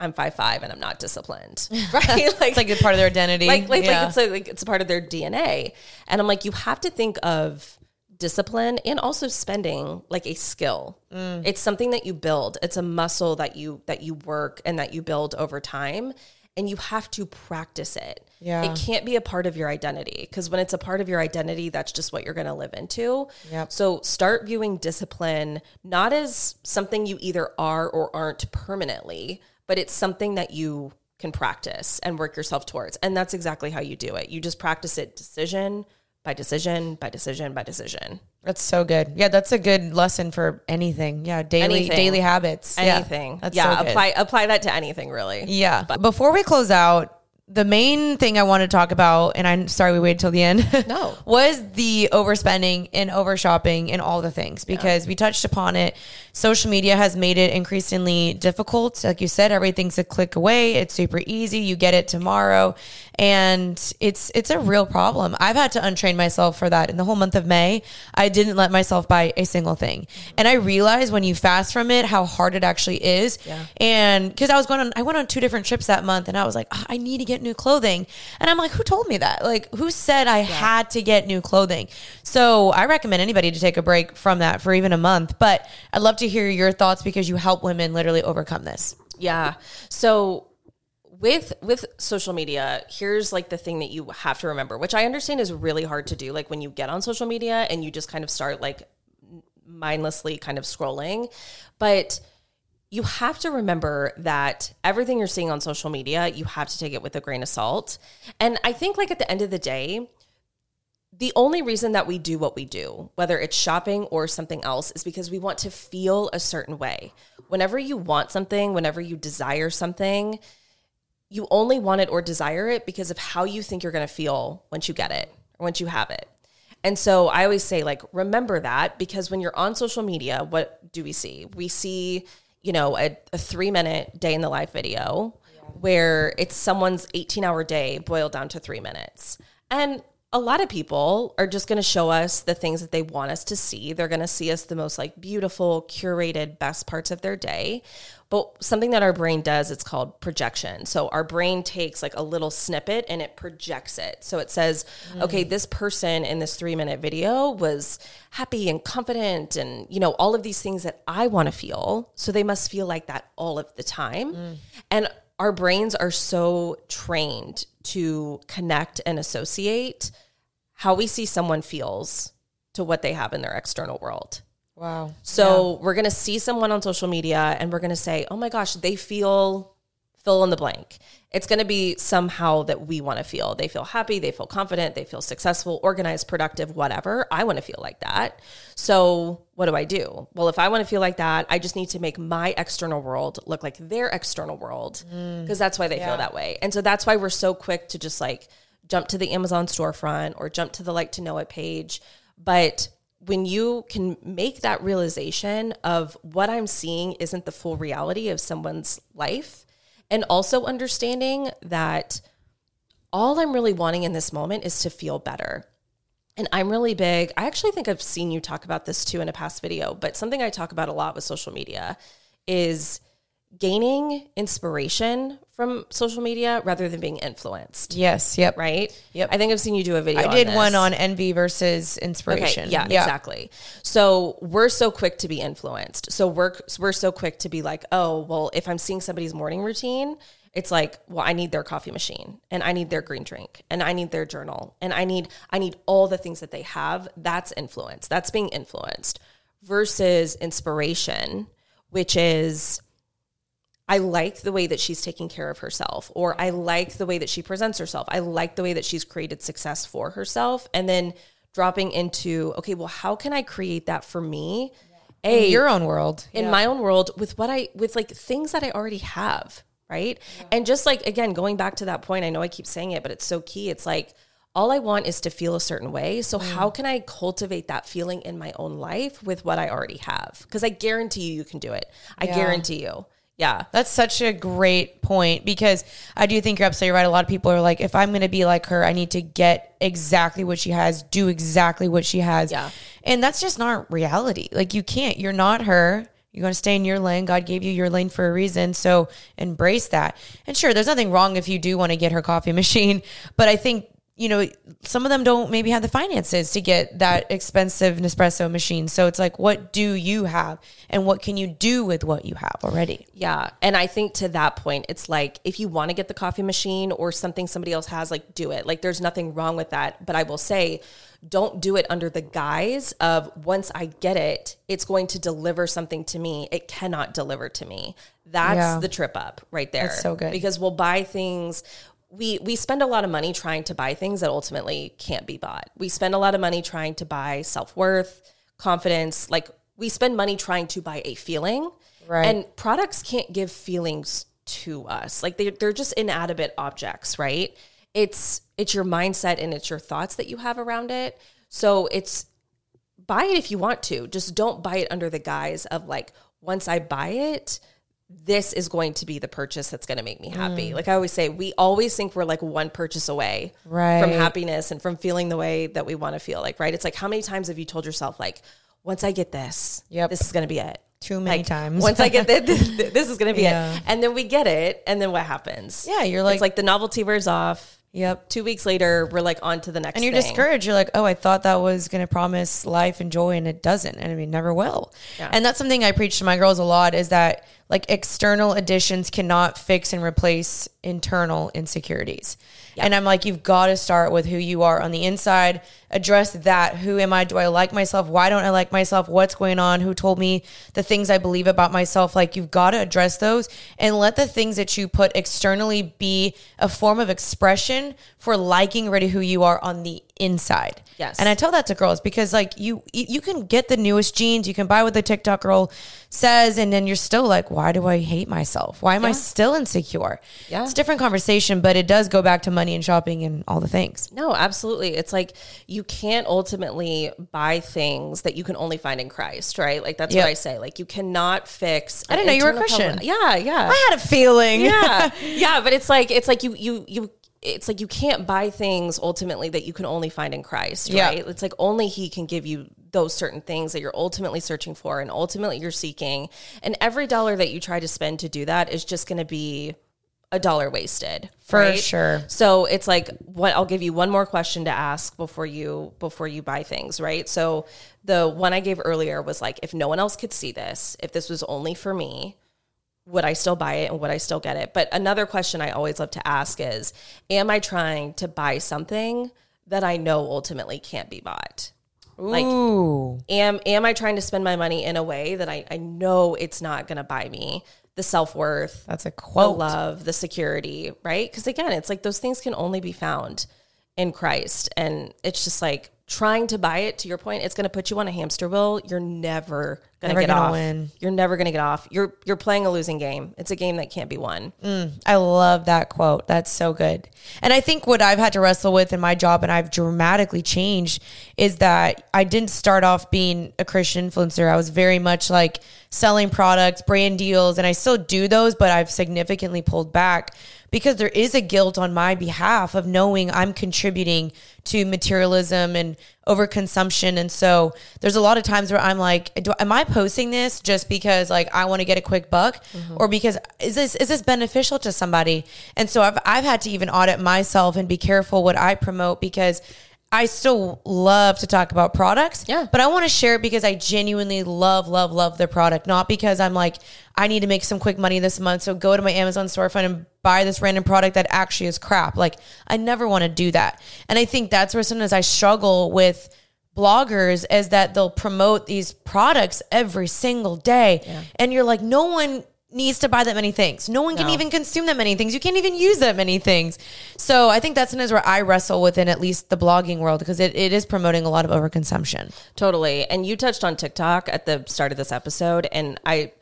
I'm five five and I'm not disciplined, right? Like, it's like a part of their identity. Like, like, yeah. like it's like, like it's a part of their D N A. And I'm like, you have to think of discipline and also spending like a skill. Mm. It's something that you build. It's a muscle that you that you work and that you build over time. And you have to practice it. Yeah. It can't be a part of your identity, because when it's a part of your identity, that's just what you're going to live into. Yep. So start viewing discipline not as something you either are or aren't permanently, but it's something that you can practice and work yourself towards. And that's exactly how you do it. You just practice it decision by decision, by decision, by decision. That's so good. Yeah, that's a good lesson for anything. Yeah, daily Anything. daily habits. Anything. Yeah, that's yeah so good. apply apply that to anything, really. Yeah. But before we close out, the main thing I want to talk about, and I'm sorry we waited till the end, No. was the overspending and over shopping and all the things, because yeah. we touched upon it. Social media has made it increasingly difficult. Like you said, everything's a click away. It's super easy. You get it tomorrow. And it's it's a real problem. I've had to untrain myself for that. In the whole month of May, I didn't let myself buy a single thing. And I realized when you fast from it, how hard it actually is. Yeah. And because I was going on, I went on two different trips that month, and I was like, oh, I need to get new clothing. And I'm like, who told me that? Like, who said I yeah. had to get new clothing? So I recommend anybody to take a break from that for even a month. But I'd love to hear your thoughts, because you help women literally overcome this. Yeah. So with with social media, here's like the thing that you have to remember, which I understand is really hard to do. Like when you get on social media and you just kind of start like mindlessly kind of scrolling, but you have to remember that everything you're seeing on social media, you have to take it with a grain of salt. And I think like at the end of the day, the only reason that we do what we do, whether it's shopping or something else, is because we want to feel a certain way. Whenever you want something, whenever you desire something, you only want it or desire it because of how you think you're going to feel once you get it or once you have it. And so I always say, like, remember that, because when you're on social media, what do we see? We see, you know, a, a three minute day in the life video yeah. where it's someone's eighteen hour day boiled down to three minutes. And a lot of people are just going to show us the things that they want us to see. They're going to see us the most like beautiful, curated, best parts of their day. But something that our brain does, it's called projection. So our brain takes like a little snippet and it projects it. So it says, mm. okay, this person in this three minute video was happy and confident and, you know, all of these things that I want to feel. So they must feel like that all of the time. Mm. And our brains are so trained to connect and associate how we see someone feels to what they have in their external world. Wow. So yeah. we're going to see someone on social media and we're going to say, oh my gosh, they feel fill in the blank. It's going to be somehow that we want to feel. They feel happy, they feel confident, they feel successful, organized, productive, whatever. I want to feel like that. So what do I do? Well, if I want to feel like that, I just need to make my external world look like their external world, because mm. that's why they yeah. feel that way. And so that's why we're so quick to just like jump to the Amazon storefront or jump to the like to know it page. But when you can make that realization of what I'm seeing isn't the full reality of someone's life, and also understanding that all I'm really wanting in this moment is to feel better. And I'm really big. I actually think I've seen you talk about this too in a past video, but something I talk about a lot with social media is gaining inspiration from social media rather than being influenced. Yes. Yep. Right? Yep. I think I've seen you do a video I on did this. one on envy versus inspiration. Okay, yeah, yeah, exactly. So we're so quick to be influenced. So we're, we're so quick to be like, oh, well, if I'm seeing somebody's morning routine, it's like, well, I need their coffee machine and I need their green drink and I need their journal and I need, I need all the things that they have. That's influence. That's being influenced versus inspiration, which is, I like the way that she's taking care of herself, or I like the way that she presents herself. I like the way that she's created success for herself. And then dropping into, okay, well, how can I create that for me? Yeah. A, in your own world. In yeah. my own world with what I, with like things that I already have. Right. Yeah. And just like, again, going back to that point, I know I keep saying it, but it's so key. It's like, all I want is to feel a certain way. So mm. how can I cultivate that feeling in my own life with what I already have? Because I guarantee you, you can do it. I yeah. guarantee you. Yeah. That's such a great point, because I do think you're absolutely right. A lot of people are like, if I'm going to be like her, I need to get exactly what she has, do exactly what she has. Yeah. And that's just not reality. Like, you can't, you're not her. You're going to stay in your lane. God gave you your lane for a reason. So embrace that. And sure, there's nothing wrong if you do want to get her coffee machine. But I think, you know, some of them don't maybe have the finances to get that expensive Nespresso machine. So it's like, what do you have and what can you do with what you have already? Yeah. And I think to that point, it's like, if you want to get the coffee machine or something somebody else has, like, do it. Like, there's nothing wrong with that. But I will say, don't do it under the guise of, once I get it, it's going to deliver something to me. It cannot deliver to me. That's yeah. the trip up right there. That's so good. Because we'll buy things. We we spend a lot of money trying to buy things that ultimately can't be bought. We spend a lot of money trying to buy self-worth, confidence. Like, we spend money trying to buy a feeling. Right. And products can't give feelings to us. Like, they they're just inanimate objects, right? It's it's your mindset and it's your thoughts that you have around it. So it's, buy it if you want to. Just don't buy it under the guise of, like, once I buy it, this is going to be the purchase that's going to make me happy. Mm. Like I always say, we always think we're like one purchase away right. from happiness and from feeling the way that we want to feel. Like, right. It's like, how many times have you told yourself, like, once I get this, yep. this is going to be it. Too many like, times. Once I get this, this, this is going to be yeah. it. And then we get it. And then what happens? Yeah. You're like, it's like the novelty wears off. Yep. Two weeks later, we're like on to the next And you're thing. discouraged. You're like, oh, I thought that was going to promise life and joy, and it doesn't. And I mean, never will. Yeah. And that's something I preach to my girls a lot, is that, like, external additions cannot fix and replace internal insecurities. Yeah. And I'm like, you've got to start with who you are on the inside, address that. Who am I? Do I like myself? Why don't I like myself? What's going on? Who told me the things I believe about myself? Like, you've got to address those and let the things that you put externally be a form of expression for liking already who you are on the inside. Yes. And I tell that to girls because, like, you you can get the newest jeans, you can buy what the TikTok girl says, and then you're still like, why do I hate myself? Why am yeah. I still insecure? Yeah. It's a different conversation, but it does go back to money and shopping and all the things. No, absolutely. It's like, you can't ultimately buy things that you can only find in Christ, right? Like, that's yep. what I say. Like, you cannot fix. I didn't know you were a Christian. Problem. Yeah, yeah. I had a feeling. Yeah, yeah. But it's like, it's like you, you, you, it's like you can't buy things ultimately that you can only find in Christ, right? Yeah. It's like only He can give you those certain things that you're ultimately searching for and ultimately you're seeking. And every dollar that you try to spend to do that is just going to be a dollar wasted. For right? sure. So it's like, what, I'll give you one more question to ask before you, before you buy things, right? So the one I gave earlier was like, if no one else could see this, if this was only for me, would I still buy it and would I still get it? But another question I always love to ask is, am I trying to buy something that I know ultimately can't be bought? Like, Ooh. am am I trying to spend my money in a way that I, I know it's not going to buy me the self-worth, that's a quote, the love, the security, right? Because again, it's like those things can only be found in Christ. And it's just like, trying to buy it, to your point, it's going to put you on a hamster wheel. You're never going to get off. Win. You're never going to get off. You're you're playing a losing game. It's a game that can't be won. Mm, I love that quote. That's so good. And I think what I've had to wrestle with in my job, and I've dramatically changed, is that I didn't start off being a Christian influencer. I was very much like selling products, brand deals, and I still do those, but I've significantly pulled back because there is a guilt on my behalf of knowing I'm contributing to materialism and overconsumption. And so there's a lot of times where I'm like, do, am I posting this just because like I want to get a quick buck, mm-hmm. or because is this is this beneficial to somebody? And so I've I've had to even audit myself and be careful what I promote, because I still love to talk about products, yeah. but I want to share it because I genuinely love, love, love the product, not because I'm like, I need to make some quick money this month, so go to my Amazon storefront and buy this random product that actually is crap. Like, I never want to do that. And I think that's where sometimes I struggle with bloggers, is that they'll promote these products every single day. Yeah. And you're like, no one needs to buy that many things. No one can No. even consume that many things. You can't even use that many things. So I think that's sometimes where I wrestle within at least the blogging world, because it, it is promoting a lot of overconsumption. Totally. And you touched on TikTok at the start of this episode. And I,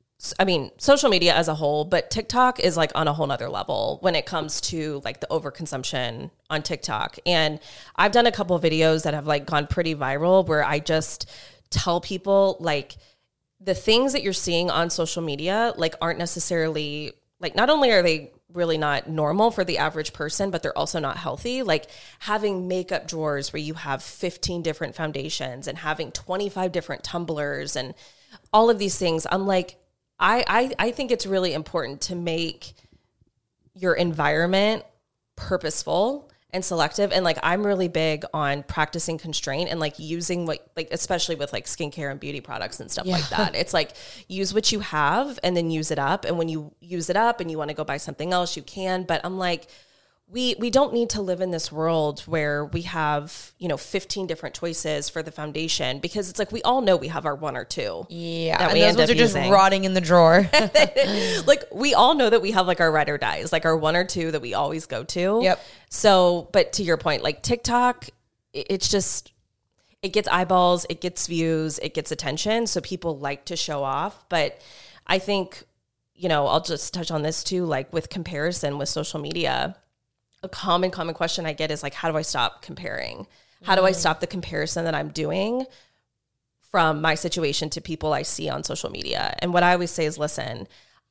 I mean, social media as a whole, but TikTok is like on a whole nother level when it comes to like the overconsumption on TikTok. And I've done a couple of videos that have like gone pretty viral where I just tell people like, the things that you're seeing on social media, like, aren't necessarily, like, not only are they really not normal for the average person, but they're also not healthy. Like, having makeup drawers where you have fifteen different foundations and having twenty-five different tumblers and all of these things. I'm like, I, I, I think it's really important to make your environment purposeful and selective. And like, I'm really big on practicing constraint and like using what, like, especially with like skincare and beauty products and stuff yeah. like that. It's like, use what you have and then use it up. And when you use it up and you want to go buy something else, you can. But I'm like, we, we don't need to live in this world where we have, you know, fifteen different choices for the foundation, because it's like, we all know we have our one or two. Yeah. That and we those end ones up are just using. rotting in the drawer. Like, we all know that we have like our ride or dies, like our one or two that we always go to. Yep. So, but to your point, like TikTok, it's just, it gets eyeballs, it gets views, it gets attention. So people like to show off. But I think, you know, I'll just touch on this too, like with comparison with social media. A common, common question I get is like, how do I stop comparing? How do I stop the comparison that I'm doing from my situation to people I see on social media? And what I always say is, listen,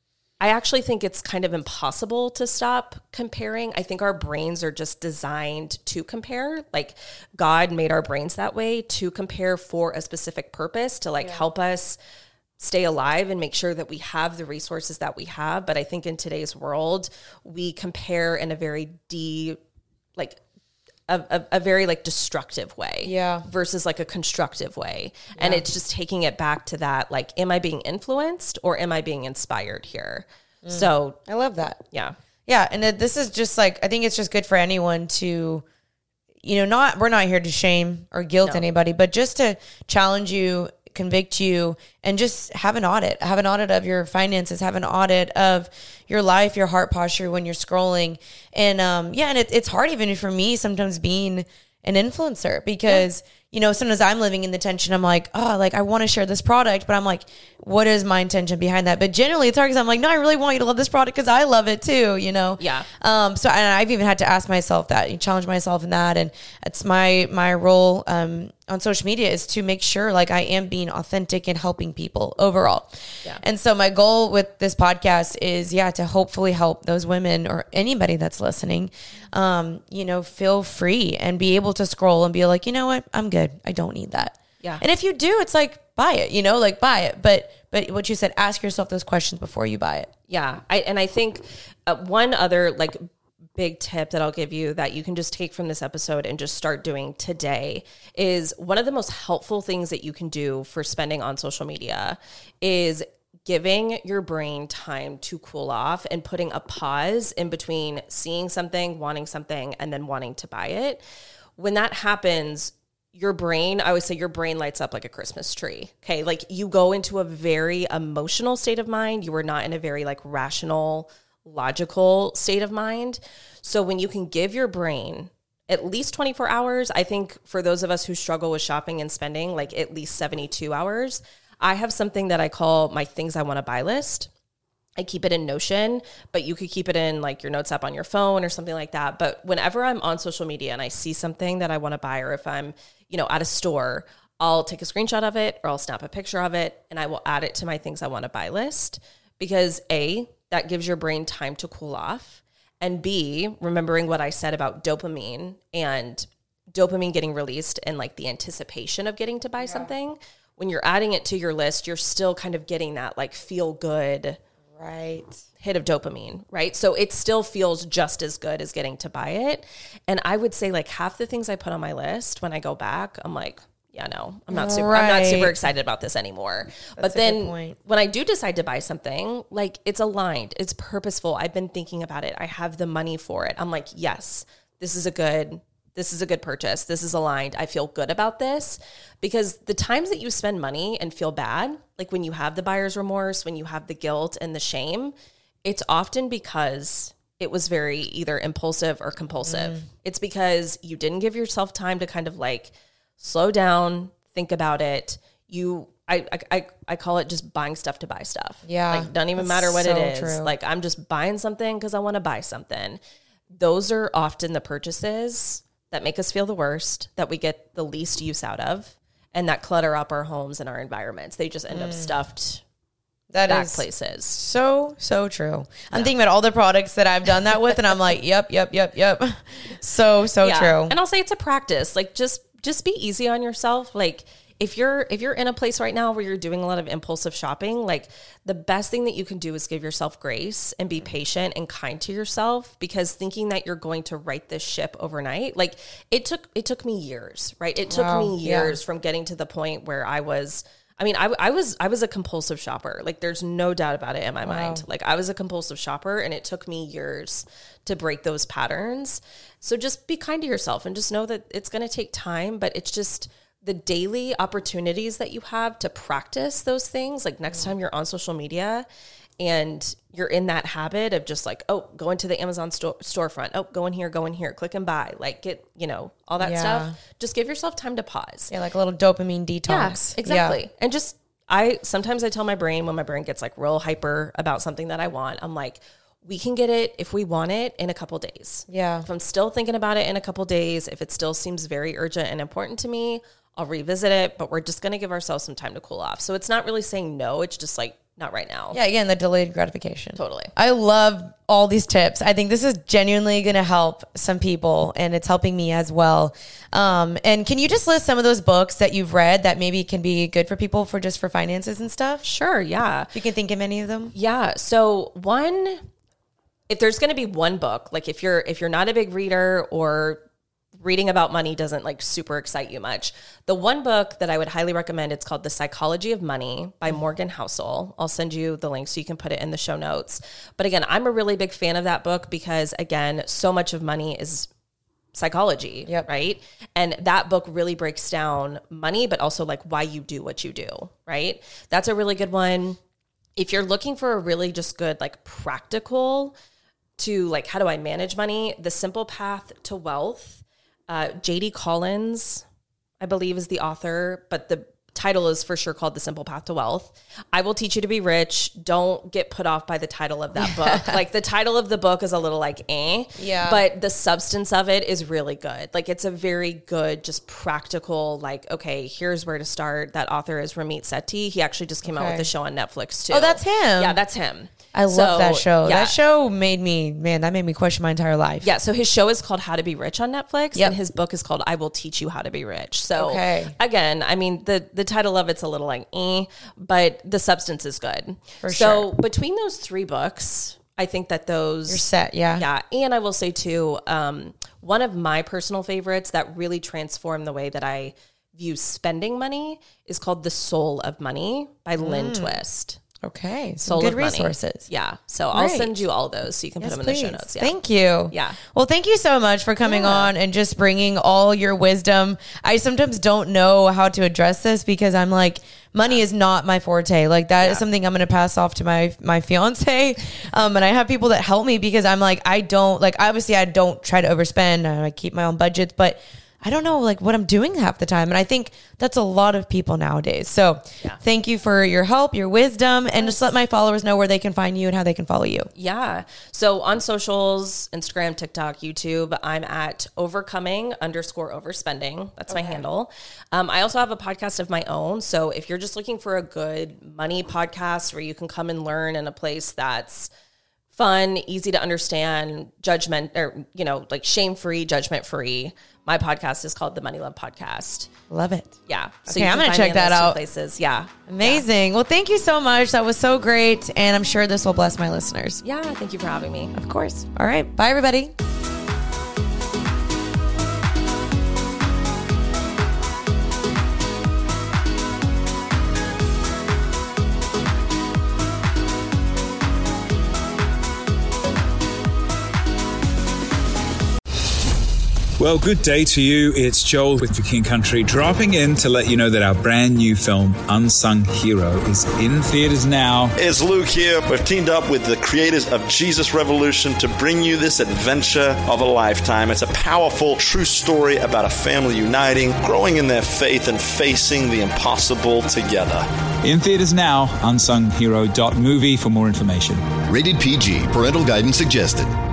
I actually think it's kind of impossible to stop comparing. I think our brains are just designed to compare. Like, God made our brains that way, to compare for a specific purpose, to like yeah. help us stay alive and make sure that we have the resources that we have. But I think in today's world, we compare in a very de, like a, a, a very like destructive way, yeah, versus like a constructive way. Yeah. And it's just taking it back to that, like, am I being influenced or am I being inspired here? Mm. So I love that. Yeah. Yeah. And it, this is just like, I think it's just good for anyone to, you know, not, we're not here to shame or guilt No. anybody, but just to challenge you, convict you, and just have an audit, have an audit of your finances, have an audit of your life, your heart posture when you're scrolling. And, um, yeah, and it, it's hard even for me sometimes being an influencer, because, yeah. you know, sometimes I'm living in the tension. I'm like, oh, like I want to share this product, but I'm like, what is my intention behind that? But generally it's hard because I'm like, no, I really want you to love this product because I love it too, you know? Yeah. Um, so and I've even had to ask myself that, challenge myself in that. And it's my, my role, um, on social media is to make sure like I am being authentic and helping people overall. Yeah. And so my goal with this podcast is, yeah, to hopefully help those women or anybody that's listening, um, you know, feel free and be able to scroll and be like, you know what, I'm good. I don't need that. Yeah. And if you do, it's like, buy it, you know, like buy it. But, but what you said, ask yourself those questions before you buy it. Yeah. I, and I think uh, one other like big tip that I'll give you that you can just take from this episode and just start doing today is, one of the most helpful things that you can do for spending on social media is giving your brain time to cool off and putting a pause in between seeing something, wanting something, and then wanting to buy it. When that happens, your brain, I always say your brain lights up like a Christmas tree. Okay. Like, you go into a very emotional state of mind. You are not in a very like rational, logical state of mind. So when you can give your brain at least twenty-four hours, I think for those of us who struggle with shopping and spending, like at least seventy-two hours, I have something that I call my things I want to buy list. I keep it in Notion, but you could keep it in like your notes app on your phone or something like that. But whenever I'm on social media and I see something that I want to buy, or if I'm, you know, at a store, I'll take a screenshot of it or I'll snap a picture of it and I will add it to my things I want to buy list, because A, that gives your brain time to cool off. And B, remembering what I said about dopamine and dopamine getting released and like the anticipation of getting to buy yeah. something, when you're adding it to your list, you're still kind of getting that like feel good right hit of dopamine, right? So it still feels just as good as getting to buy it. And I would say like half the things I put on my list, when I go back, I'm like, yeah, no, I'm not super, right. I'm not super excited about this anymore. That's but then when I do decide to buy something, like it's aligned, it's purposeful. I've been thinking about it. I have the money for it. I'm like, yes, this is a good, this is a good purchase. This is aligned. I feel good about this, because the times that you spend money and feel bad, like when you have the buyer's remorse, when you have the guilt and the shame, it's often because it was very either impulsive or compulsive. Mm. It's because you didn't give yourself time to kind of like slow down, think about it. You, I, I, I call it just buying stuff to buy stuff. Yeah. Like, doesn't even matter what so it is. True. Like, I'm just buying something because I want to buy something. Those are often the purchases that make us feel the worst, that we get the least use out of, and that clutter up our homes and our environments. They just end mm. up stuffed that back is places. So, so true. I'm yeah. thinking about all the products that I've done that with, and I'm like, yep, yep, yep, yep. So, so yeah. true. And I'll say it's a practice. Like, just, just be easy on yourself. Like, if you're if you're in a place right now where you're doing a lot of impulsive shopping, like the best thing that you can do is give yourself grace and be patient and kind to yourself, because thinking that you're going to right this ship overnight, like it took it took me years, right? It took Wow, me years yeah. from getting to the point where I was I mean, I, I was I was a compulsive shopper. Like, there's no doubt about it in my wow. mind. Like, I was a compulsive shopper, and it took me years to break those patterns. So just be kind to yourself and just know that it's going to take time, but it's just the daily opportunities that you have to practice those things. Like, next time you're on social media and you're in that habit of just like, oh, go into the Amazon store, storefront. Oh, go in here, go in here, click and buy. Like, get, you know, all that yeah. stuff. Just give yourself time to pause. Yeah, like a little dopamine detox. Yeah, exactly. Yeah. And just, I, sometimes I tell my brain, when my brain gets like real hyper about something that I want, I'm like, we can get it if we want it in a couple days. Yeah. If I'm still thinking about it in a couple days, if it still seems very urgent and important to me, I'll revisit it, but we're just going to give ourselves some time to cool off. So it's not really saying no. It's just like, not right now. Yeah, again, the delayed gratification. Totally. I love all these tips. I think this is genuinely going to help some people, and it's helping me as well. Um, and can you just list some of those books that you've read that maybe can be good for people for just for finances and stuff? Sure, yeah. You can think of any of them? Yeah. So one, if there's going to be one book, like if you're if you're not a big reader or reading about money doesn't like super excite you much, the one book that I would highly recommend, it's called The Psychology of Money by Morgan Housel. I'll send you the link so you can put it in the show notes. But again, I'm a really big fan of that book because, again, so much of money is psychology, yep. right? And that book really breaks down money, but also like why you do what you do, right? That's a really good one. If you're looking for a really just good, like practical to like, how do I manage money? The Simple Path to Wealth. Uh, J D Collins, I believe, is the author, but the title is for sure called The Simple Path to Wealth. I Will Teach You to Be Rich. Don't get put off by the title of that book. Like, the title of the book is a little like, eh. Yeah. But the substance of it is really good. Like, it's a very good, just practical, like, okay, here's where to start. That author is Ramit Sethi. He actually just came okay. out with a show on Netflix too. Oh, that's him. Yeah, that's him. I so, love that show. Yeah. That show made me, man, that made me question my entire life. Yeah, so his show is called How to Be Rich on Netflix, yep. and his book is called I Will Teach You How to Be Rich. So, okay. again, I mean, the, the title of it's a little like, eh, but the substance is good. For so, sure. between those three books, I think that those... You're set, yeah. Yeah, and I will say, too, um, one of my personal favorites that really transformed the way that I view spending money is called The Soul of Money by mm. Lynn Twist. Okay. Soul good of Money. resources. Yeah. So I'll Great. send you all those so you can yes, put them please. in the show notes. Yeah. Thank you. Yeah. Well, thank you so much for coming yeah. on and just bringing all your wisdom. I sometimes don't know how to address this because I'm like, money yeah. is not my forte. Like that yeah. is something I'm going to pass off to my, my fiance. Um, and I have people that help me because I'm like, I don't like, obviously I don't try to overspend. I keep my own budgets, but I don't know like what I'm doing half the time. And I think that's a lot of people nowadays. So yeah. thank you for your help, your wisdom, and yes. just let my followers know where they can find you and how they can follow you. Yeah. So on socials, Instagram, TikTok, YouTube, I'm at overcoming underscore overspending. That's okay. my handle. Um, I also have a podcast of my own. So if you're just looking for a good money podcast where you can come and learn in a place that's fun, easy to understand, judgment, or, you know, like shame-free, judgment-free, my podcast is called The Money Love Podcast. Love it. Yeah. So okay, I'm going to check that out. Places. Yeah. Amazing. Yeah. Well, thank you so much. That was so great. And I'm sure this will bless my listeners. Yeah. Thank you for having me. Of course. All right. Bye, everybody. Well, good day to you. It's Joel with The King Country dropping in to let you know that our brand new film, Unsung Hero, is in theaters now. It's Luke here. We've teamed up with the creators of Jesus Revolution to bring you this adventure of a lifetime. It's a powerful, true story about a family uniting, growing in their faith, and facing the impossible together. In theaters now, unsung hero dot movie for more information. Rated P G. Parental guidance suggested.